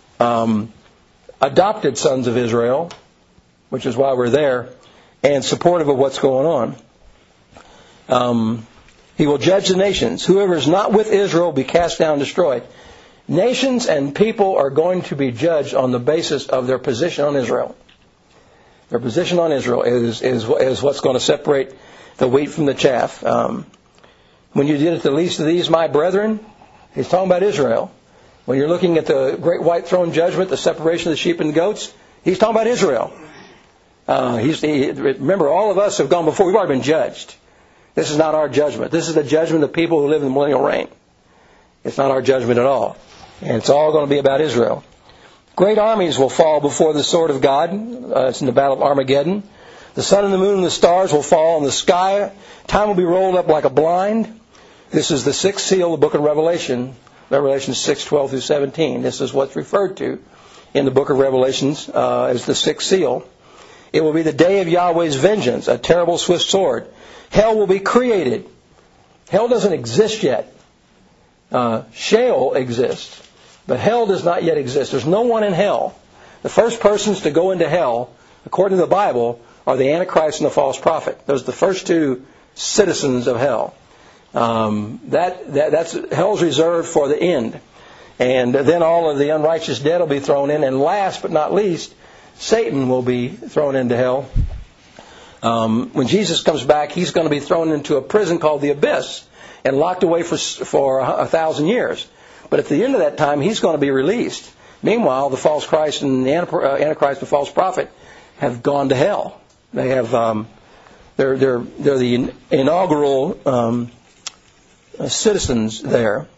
adopted sons of Israel, which is why we're there, and supportive of what's going on. He will judge the nations. Whoever is not with Israel will be cast down and destroyed. Nations and people are going to be judged on the basis of their position on Israel. Their position on Israel is what's going to separate the wheat from the chaff. When you did it to the least of these, my brethren, he's talking about Israel. When you're looking at the great white throne judgment, the separation of the sheep and goats, he's talking about Israel. Remember, all of us have gone before. We've already been judged. This is not our judgment. This is the judgment of people who live in the millennial reign. It's not our judgment at all. And it's all going to be about Israel. Great armies will fall before the sword of God. It's in the battle of Armageddon. The sun and the moon and the stars will fall in the sky. Time will be rolled up like a blind. This is the 6th seal of the book of Revelation. Revelation 6:12 through 17. This is what's referred to in the book of Revelations as the 6th seal. It will be the day of Yahweh's vengeance, a terrible swift sword. Hell will be created. Hell doesn't exist yet. Sheol exists, but hell does not yet exist. There's no one in hell. The first persons to go into hell, according to the Bible, are the Antichrist and the false prophet. Those are the first 2 citizens of hell. That's hell's reserved for the end. And then all of the unrighteous dead will be thrown in. And last but not least, Satan will be thrown into hell. When Jesus comes back, He's going to be thrown into a prison called the Abyss and locked away for 1,000 years. But at the end of that time, He's going to be released. Meanwhile, the false Christ and the Antichrist, the false prophet, have gone to hell. They have they're the inaugural citizens there.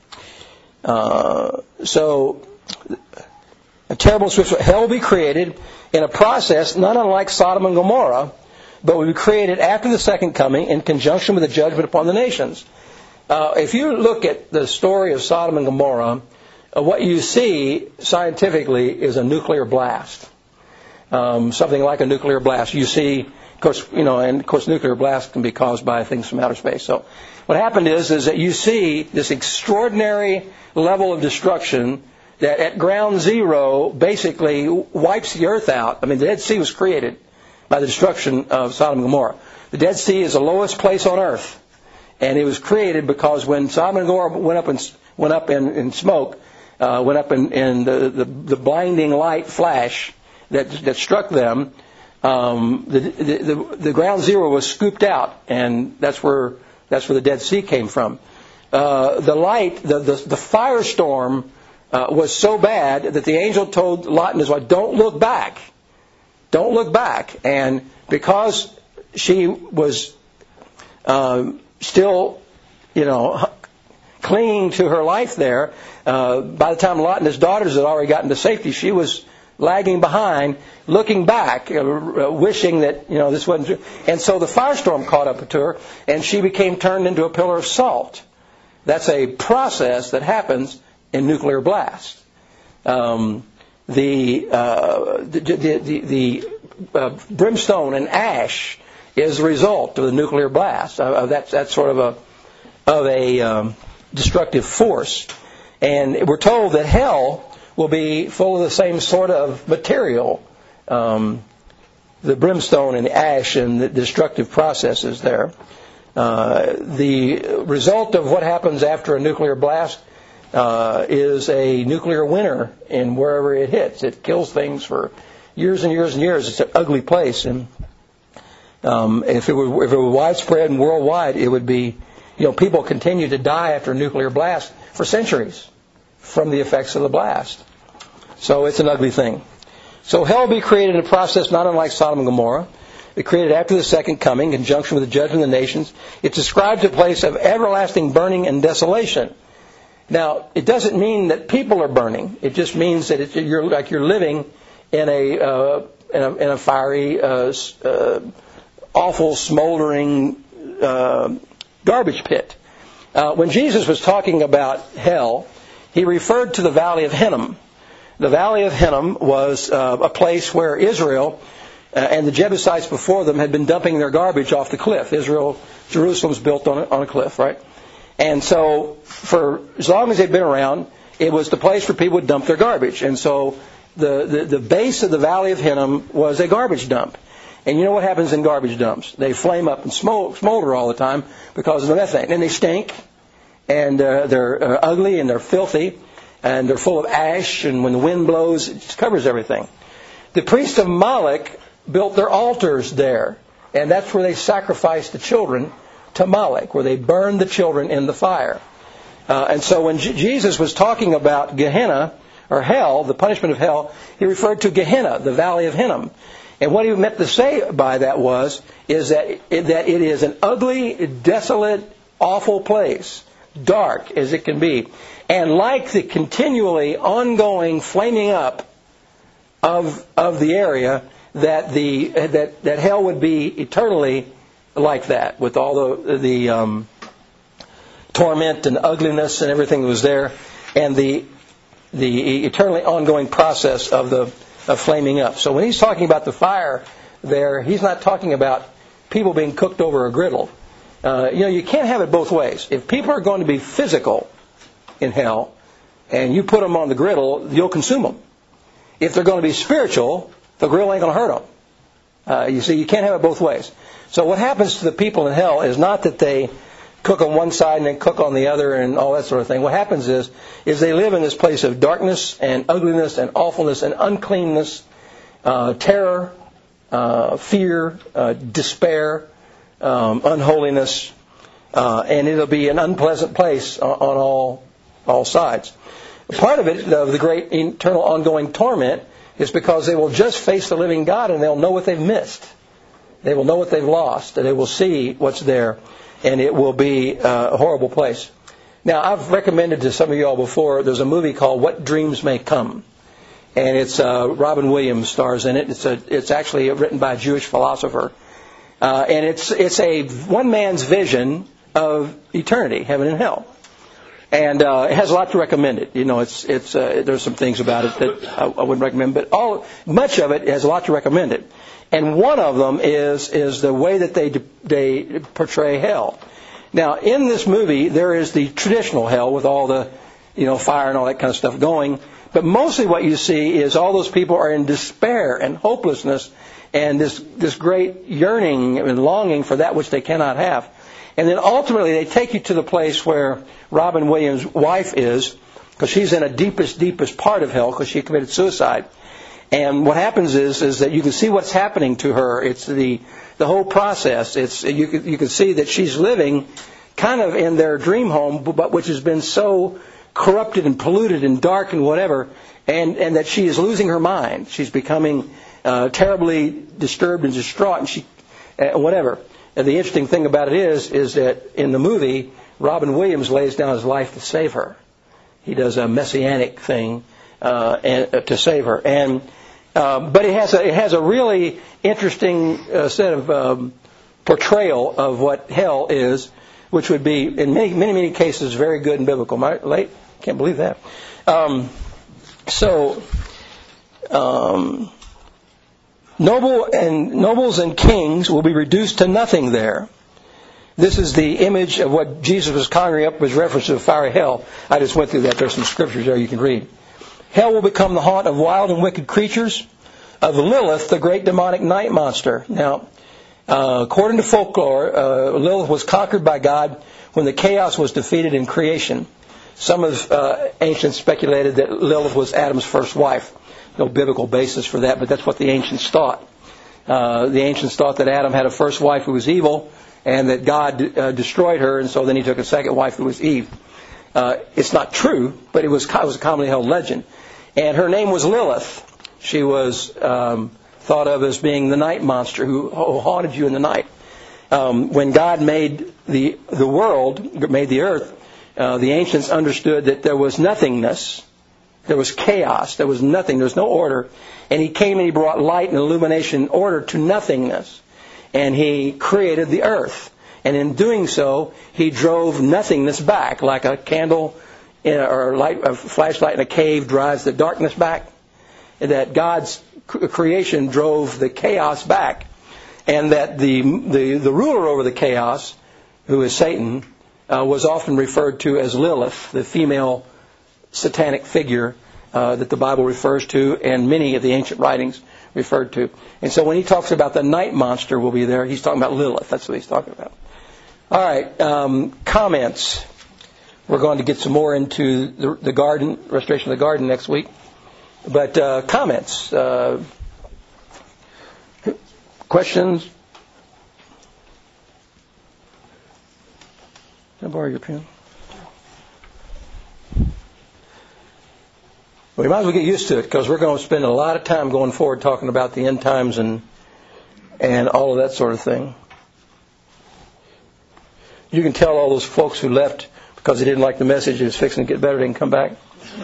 So a terrible swift hell will be created in a process not unlike Sodom and Gomorrah, but will be created after the second coming in conjunction with the judgment upon the nations. If you look at the story of Sodom and Gomorrah, what you see scientifically is a nuclear blast. Something like a nuclear blast. You see, of course, nuclear blast can be caused by things from outer space. So what happened is that you see this extraordinary level of destruction that at ground zero basically wipes the earth out. I mean, the Dead Sea was created by the destruction of Sodom and Gomorrah. The Dead Sea is the lowest place on earth. And it was created because when Sodom and Gomorrah went up in smoke, went up in the blinding light flash that struck them, the ground zero was scooped out, and that's where the Dead Sea came from. the light, the firestorm was so bad that the angel told Lot and his wife, don't look back. Don't look back. And because she was still, clinging to her life there, by the time Lot and his daughters had already gotten to safety, she was lagging behind, looking back, wishing that, this wasn't true. And so the firestorm caught up to her, and she became turned into a pillar of salt. That's a process that happens in nuclear blast. The brimstone and ash is the result of the nuclear blast. That's sort of a destructive force. And we're told that hell will be full of the same sort of material, the brimstone and the ash and the destructive processes there. The result of what happens after a nuclear blast is a nuclear winter in wherever it hits. It kills things for years and years and years. It's an ugly place. And if it were widespread and worldwide, it would be, people continue to die after a nuclear blast for centuries from the effects of the blast. So it's an ugly thing. So hell will be created in a process not unlike Sodom and Gomorrah. It created after the second coming, in conjunction with the judgment of the nations. It describes a place of everlasting burning and desolation. Now, it doesn't mean that people are burning. It just means that you're living in a fiery, awful, smoldering garbage pit. When Jesus was talking about hell, he referred to the Valley of Hinnom. The Valley of Hinnom was a place where Israel and the Jebusites before them had been dumping their garbage off the cliff. Jerusalem's built on a cliff, right? And so for as long as they'd been around, it was the place where people would dump their garbage. And so the base of the Valley of Hinnom was a garbage dump. And you know what happens in garbage dumps? They flame up and smolder all the time because of the methane. And they stink, and they're ugly, and they're filthy, and they're full of ash, and when the wind blows, it just covers everything. The priests of Moloch built their altars there, and that's where they sacrificed the children to Moloch, where they burned the children in the fire. And so when Jesus was talking about Gehenna, or hell, the punishment of hell, he referred to Gehenna, the Valley of Hinnom. And what he meant to say by that is that it is an ugly, desolate, awful place, dark as it can be. And like the continually ongoing flaming up of the area, that hell would be eternally like that, with all the torment and ugliness and everything that was there, and the eternally ongoing process of flaming up. So when he's talking about the fire there, he's not talking about people being cooked over a griddle. You can't have it both ways. If people are going to be physical in hell, and you put them on the griddle, you'll consume them. If they're going to be spiritual, the griddle ain't going to hurt them. You see, you can't have it both ways. So what happens to the people in hell is not that they cook on one side and then cook on the other and all that sort of thing. What happens is they live in this place of darkness and ugliness and awfulness and uncleanness, terror, fear, despair, unholiness, and it'll be an unpleasant place on all sides. Part of it, the great eternal ongoing torment, is because they will just face the living God and they'll know what they've missed. They will know what they've lost, and they will see what's there, and it will be a horrible place. Now, I've recommended to some of you all before, there's a movie called What Dreams May Come, and it's Robin Williams stars in it. It's actually written by a Jewish philosopher, and it's a one man's vision of eternity, heaven and hell. And it has a lot to recommend it. There's some things about it that I wouldn't recommend, but much of it has a lot to recommend it. And one of them is the way that they portray hell. Now, in this movie, there is the traditional hell with all the fire and all that kind of stuff going. But mostly what you see is all those people are in despair and hopelessness and this great yearning and longing for that which they cannot have. And then ultimately they take you to the place where Robin Williams' wife is, because she's in a deepest part of hell because she committed suicide. And what happens is that you can see what's happening to her. It's the whole process. You can see that she's living kind of in their dream home, but which has been so corrupted and polluted and dark and whatever, and that she is losing her mind. She's becoming terribly disturbed and distraught, and she whatever. And the interesting thing about it is that in the movie, Robin Williams lays down his life to save her. He does a messianic thing to save her, but it has a really interesting set of portrayal of what hell is, which would be in many cases very good and biblical. Am I late? Can't believe that. Nobles and kings will be reduced to nothing there. This is the image of what Jesus was conjuring up with reference to the fiery hell. I just went through that. There's some scriptures there you can read. Hell will become the haunt of wild and wicked creatures, of Lilith, the great demonic night monster. Now, according to folklore, Lilith was conquered by God when the chaos was defeated in creation. Some of ancients speculated that Lilith was Adam's first wife. No biblical basis for that, but that's what the ancients thought. The ancients thought that Adam had a first wife who was evil, and that God destroyed her, and so then he took a second wife who was Eve. It's not true, but it was a commonly held legend. And her name was Lilith. She was thought of as being the night monster who haunted you in the night. When God made the world, made the earth, the ancients understood that there was nothingness. There was chaos. There was nothing. There was no order. And He came and He brought light and illumination and order to nothingness. And He created the earth. And in doing so, He drove nothingness back, like a candle or a flashlight in a cave drives the darkness back. And that God's creation drove the chaos back. And that the ruler over the chaos, who is Satan, was often referred to as Lilith, the female satanic figure that the Bible refers to and many of the ancient writings referred to. And so when he talks about the night monster will be there, he's talking about Lilith. That's what he's talking about. All right, comments. We're going to get some more into the garden, restoration of the garden next week. But comments, questions? Can I borrow your pen? We might as well get used to it because we're going to spend a lot of time going forward talking about the end times and all of that sort of thing. You can tell all those folks who left because they didn't like the message, it was fixing to get better, they can come back.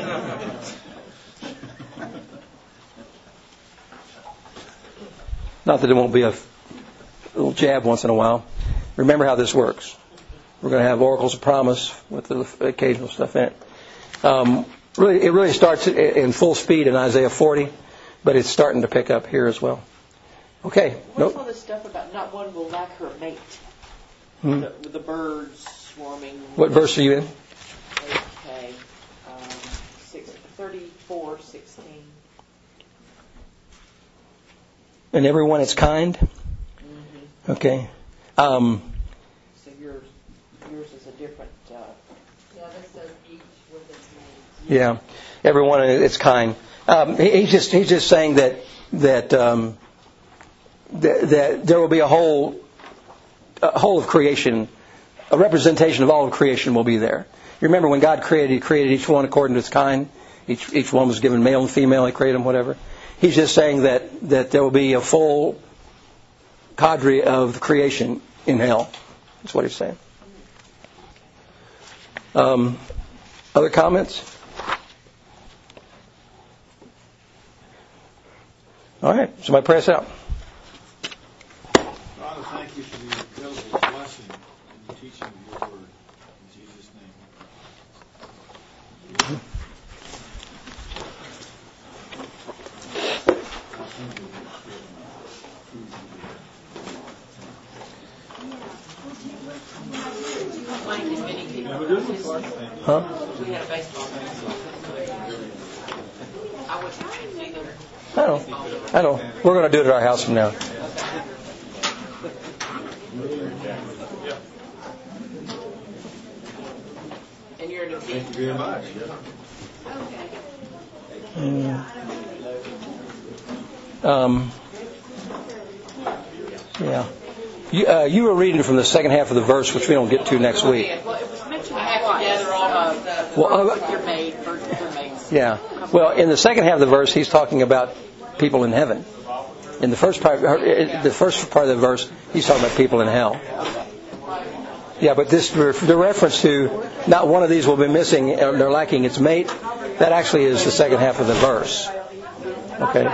Not that it won't be a little jab once in a while. Remember how this works. We're going to have oracles of promise with the occasional stuff in it. It really starts in full speed in Isaiah 40, but it's starting to pick up here as well. Okay.
What's all this stuff about not one will lack her mate? The birds swarming.
What verse are you in?
Okay. 34:16.
And everyone is kind? Mm-hmm. Okay.
So yours is a different... Yeah, this says each with its name.
Yeah, everyone is kind. He's just saying that there will be a whole of creation, a representation of all of creation will be there. You remember when God created, He created each one according to its kind. Each one was given male and female. He created them, whatever. He's just saying that there will be a full cadre of creation in hell. That's what he's saying. Other comments? All right. Somebody pray us out.
Father, thank you for the incredible blessing in the teaching of your word. In Jesus' name.
Huh?
We had a baseball game. I wasn't either.
I know. We're going to do it at our house from now.
And you're in a team.
Thank you very much.
Yeah. You were reading from the second half of the verse, which we don't get to next week.
Well, it was mentioned twice. Your maid, virgins are maids.
Yeah. Well, in the second half of the verse, he's talking about people in heaven. In the first part of the verse, he's talking about people in hell. Yeah, but the reference to not one of these will be missing, or they're lacking its mate, that actually is the second half of the verse. Okay.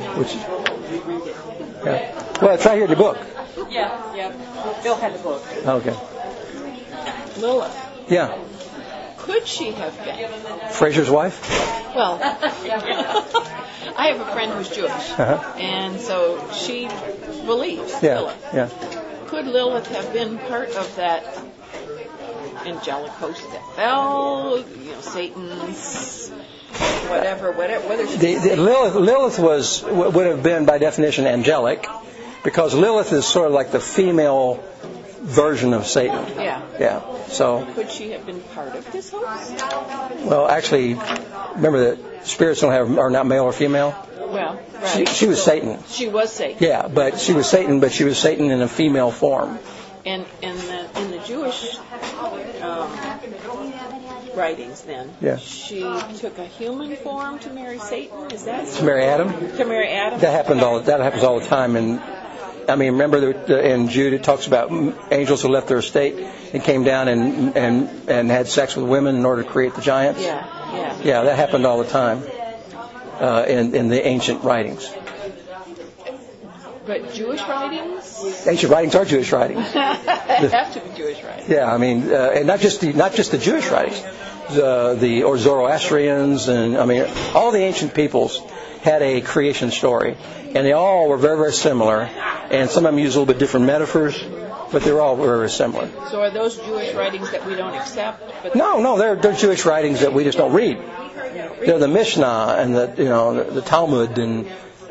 Well, it's right here in the book.
Yeah. Bill had the book.
Okay.
Lilith.
Yeah.
Could she have been?
Fraser's wife?
Well, I have a friend who's Jewish, and so she believes Lilith.
Yeah.
Could Lilith have been part of that angelic host that fell? Satan's whatever. Whether
Lilith would have been by definition angelic, because Lilith is sort of like the female version of Satan. Yeah. So
could she have been part of this host?
Well, actually, remember that spirits are not male or female.
Well, right.
She was Satan.
She was Satan.
Yeah, but she was Satan in a female form.
And in the Jewish writings, then, she took a human form to marry Satan. Is that
to marry Adam?
To marry Adam.
That happens all the time. And I mean, remember in Jude it talks about angels who left their estate and came down and had sex with women in order to create the giants. Yeah, that happened all the time in the ancient writings.
But Jewish writings?
Ancient writings are Jewish writings.
They have to be Jewish writings.
Yeah, I mean, and not just the Jewish writings, or Zoroastrians, and I mean, all the ancient peoples had a creation story, and they all were very, very similar. And some of them use a little bit different metaphors, but they're all very, very similar.
So are those Jewish writings that we don't accept? But
No, they're Jewish writings that we just don't read. They're the Mishnah and the Talmud and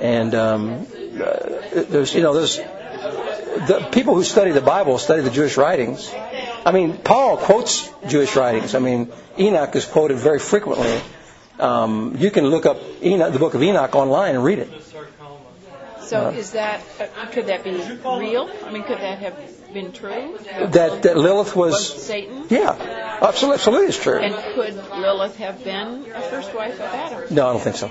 there's the people who study the Bible study the Jewish writings. I mean, Paul quotes Jewish writings. I mean, Enoch is quoted very frequently. You can look up Enoch, the book of Enoch online and read it.
So could that be real? I mean, could that have been true?
That Lilith was
Satan?
Yeah, absolutely it's true.
And could Lilith have been a first wife of Adam?
No, I don't think so.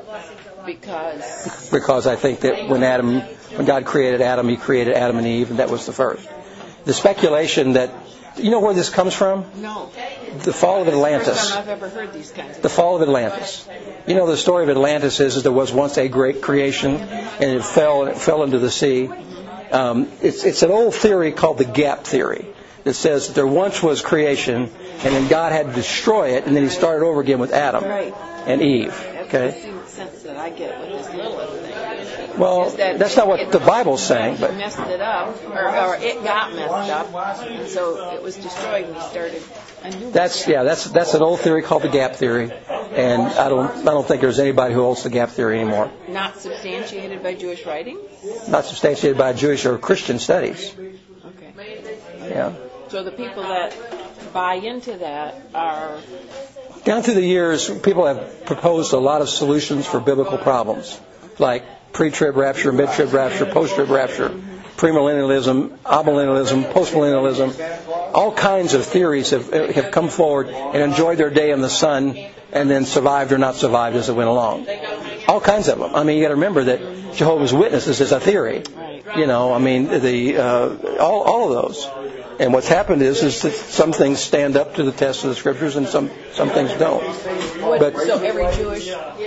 Because I think that when God created Adam, He created Adam and Eve, and that was the first. The speculation that, you know where this comes from?
No.
The fall of Atlantis.
It's the first time I've ever heard these kinds of
The fall of Atlantis. You know, the story of Atlantis is there was once a great creation, and it fell into the sea. It's an old theory called the gap theory. It says that there once was creation, and then God had to destroy it, and then He started over again with Adam and Eve. Okay.
Sense that I get with this Lilith thing.
Well, that's not what the Bible's saying. But
he messed it up, or it got messed up, and so it was destroyed, and he started a new.
That's an old theory called the gap theory, and I don't think there's anybody who holds the gap theory anymore.
Not substantiated by Jewish writings.
Not substantiated by Jewish or Christian studies.
Okay.
Yeah.
So the people that buy into that are.
Down through the years, people have proposed a lot of solutions for biblical problems, like pre-trib rapture, mid-trib rapture, post-trib rapture, premillennialism, amillennialism, postmillennialism. All kinds of theories have come forward and enjoyed their day in the sun and then survived or not survived as it went along. All kinds of them. I mean, you got to remember that Jehovah's Witnesses is a theory. You know, I mean, all of those. And what's happened is that some things stand up to the test of the Scriptures and some things don't.
So every Jewish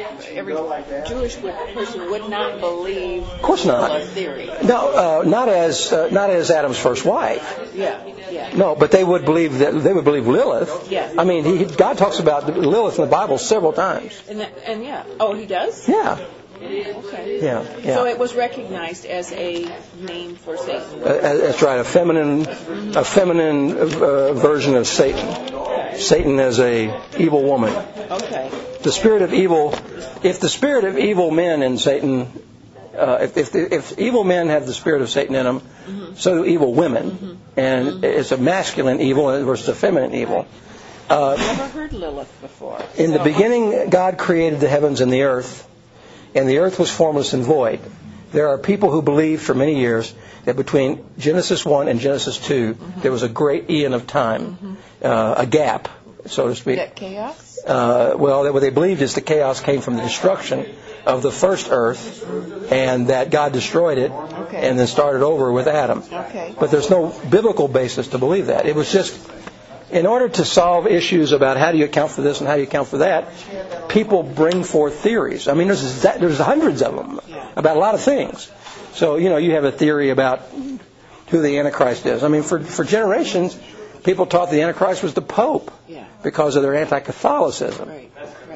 person would not believe.
Of course not.
Theory.
No, not as Adam's first wife.
Yeah.
No, but they would believe Lilith.
Yeah.
I mean, God talks about Lilith in the Bible several times.
And yeah. Oh, He does?
Yeah.
Okay.
Yeah.
So it was recognized as a name for Satan.
That's right, a feminine version of Satan.
Okay.
Satan as a evil woman.
Okay.
The spirit of evil. If the spirit of evil men in Satan, if evil men have the spirit of Satan in them, so do evil women, and it's a masculine evil versus a feminine evil.
I've never heard Lilith before.
In the beginning, God created the heavens and the earth was formless and void. There are people who believe for many years that between Genesis 1 and Genesis 2, there was a great eon of time, a gap, so to speak.
That chaos?
Well, what they believed is the chaos came from the destruction of the first earth, and that God destroyed it, and then started over with Adam.
Okay.
But there's no biblical basis to believe that. It was just, in order to solve issues about how do you account for this and how do you account for that, people bring forth theories. I mean, there's hundreds of them about a lot of things. So, you have a theory about who the Antichrist is. I mean, for generations, people taught the Antichrist was the Pope because of their anti-Catholicism.
Right.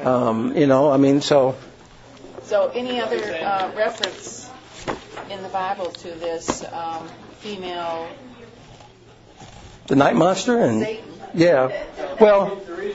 So
any other reference in the Bible to this female...
The night monster? And
Satan?
Yeah. Well...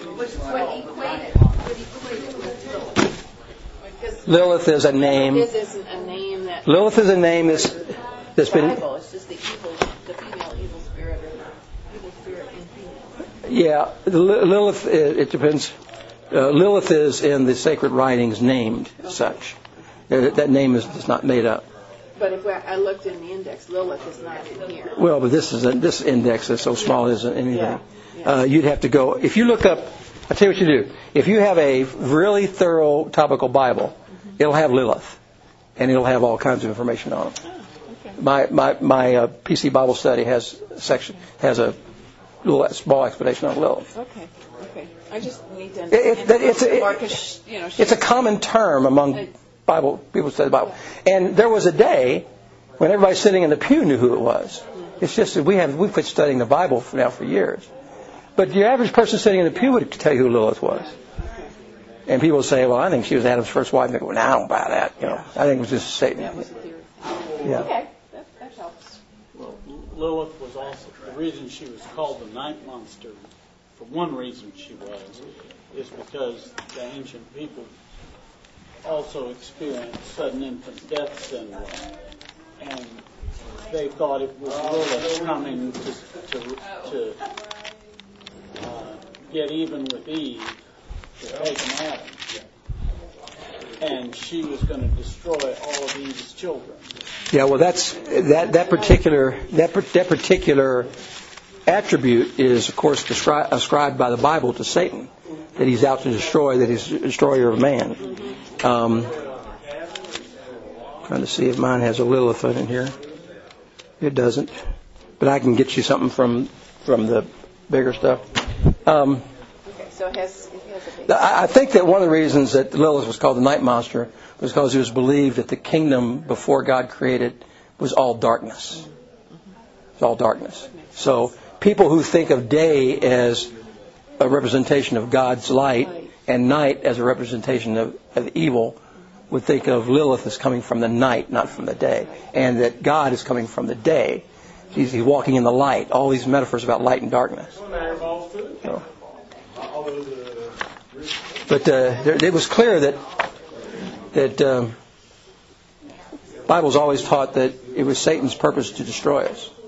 Lilith is a name.
This isn't a name that...
Lilith is a name that's been...
It's just the female evil spirit or evil spirit in female.
Yeah, Lilith, it depends. Lilith is in the sacred writings named such. That name is not made up.
But if I looked in the index, Lilith is not in here.
Well, but this index is so small it isn't anything.
Yeah.
You'd have to go, if you look up, I'll tell you what you do. If you have a really thorough topical Bible, it'll have Lilith, and it'll have all kinds of information on it. My PC Bible study has a little small explanation on Lilith.
Okay. I just need to understand.
It's a common term among Bible people who study the Bible. And there was a day when everybody sitting in the pew knew who it was. It's just that we've quit studying the Bible now for years. But your average person sitting in the pew would tell you who Lilith was. And people would say, well, I think she was Adam's first wife. And they go, well, I don't buy that. I think it was just Satan.
That was a theory.
Yeah.
Okay, that helps.
Well, Lilith was also, the reason she was called the night monster, for one reason she was, is because the ancient people also experienced sudden infant death syndrome. And they thought it was Lilith coming to get even with Eve, to take an Adam. And she was going to destroy all of Eve's children.
Yeah, well, that particular attribute is, of course, ascribed by the Bible to Satan, that he's out to destroy, that he's a destroyer of man. Trying to see if mine has a Lilith in here. It doesn't, but I can get you something from the bigger stuff.
Okay, so it has a big...
I think that one of the reasons that Lilith was called the night monster was because it was believed that the kingdom before God created was all darkness. It was all darkness. So people who think of day as a representation of God's light and night as a representation of evil would think of Lilith as coming from the night, not from the day. And that God is coming from the day. He's walking in the light. All these metaphors about light and darkness. So. But it was clear that the Bible's always taught that it was Satan's purpose to destroy us.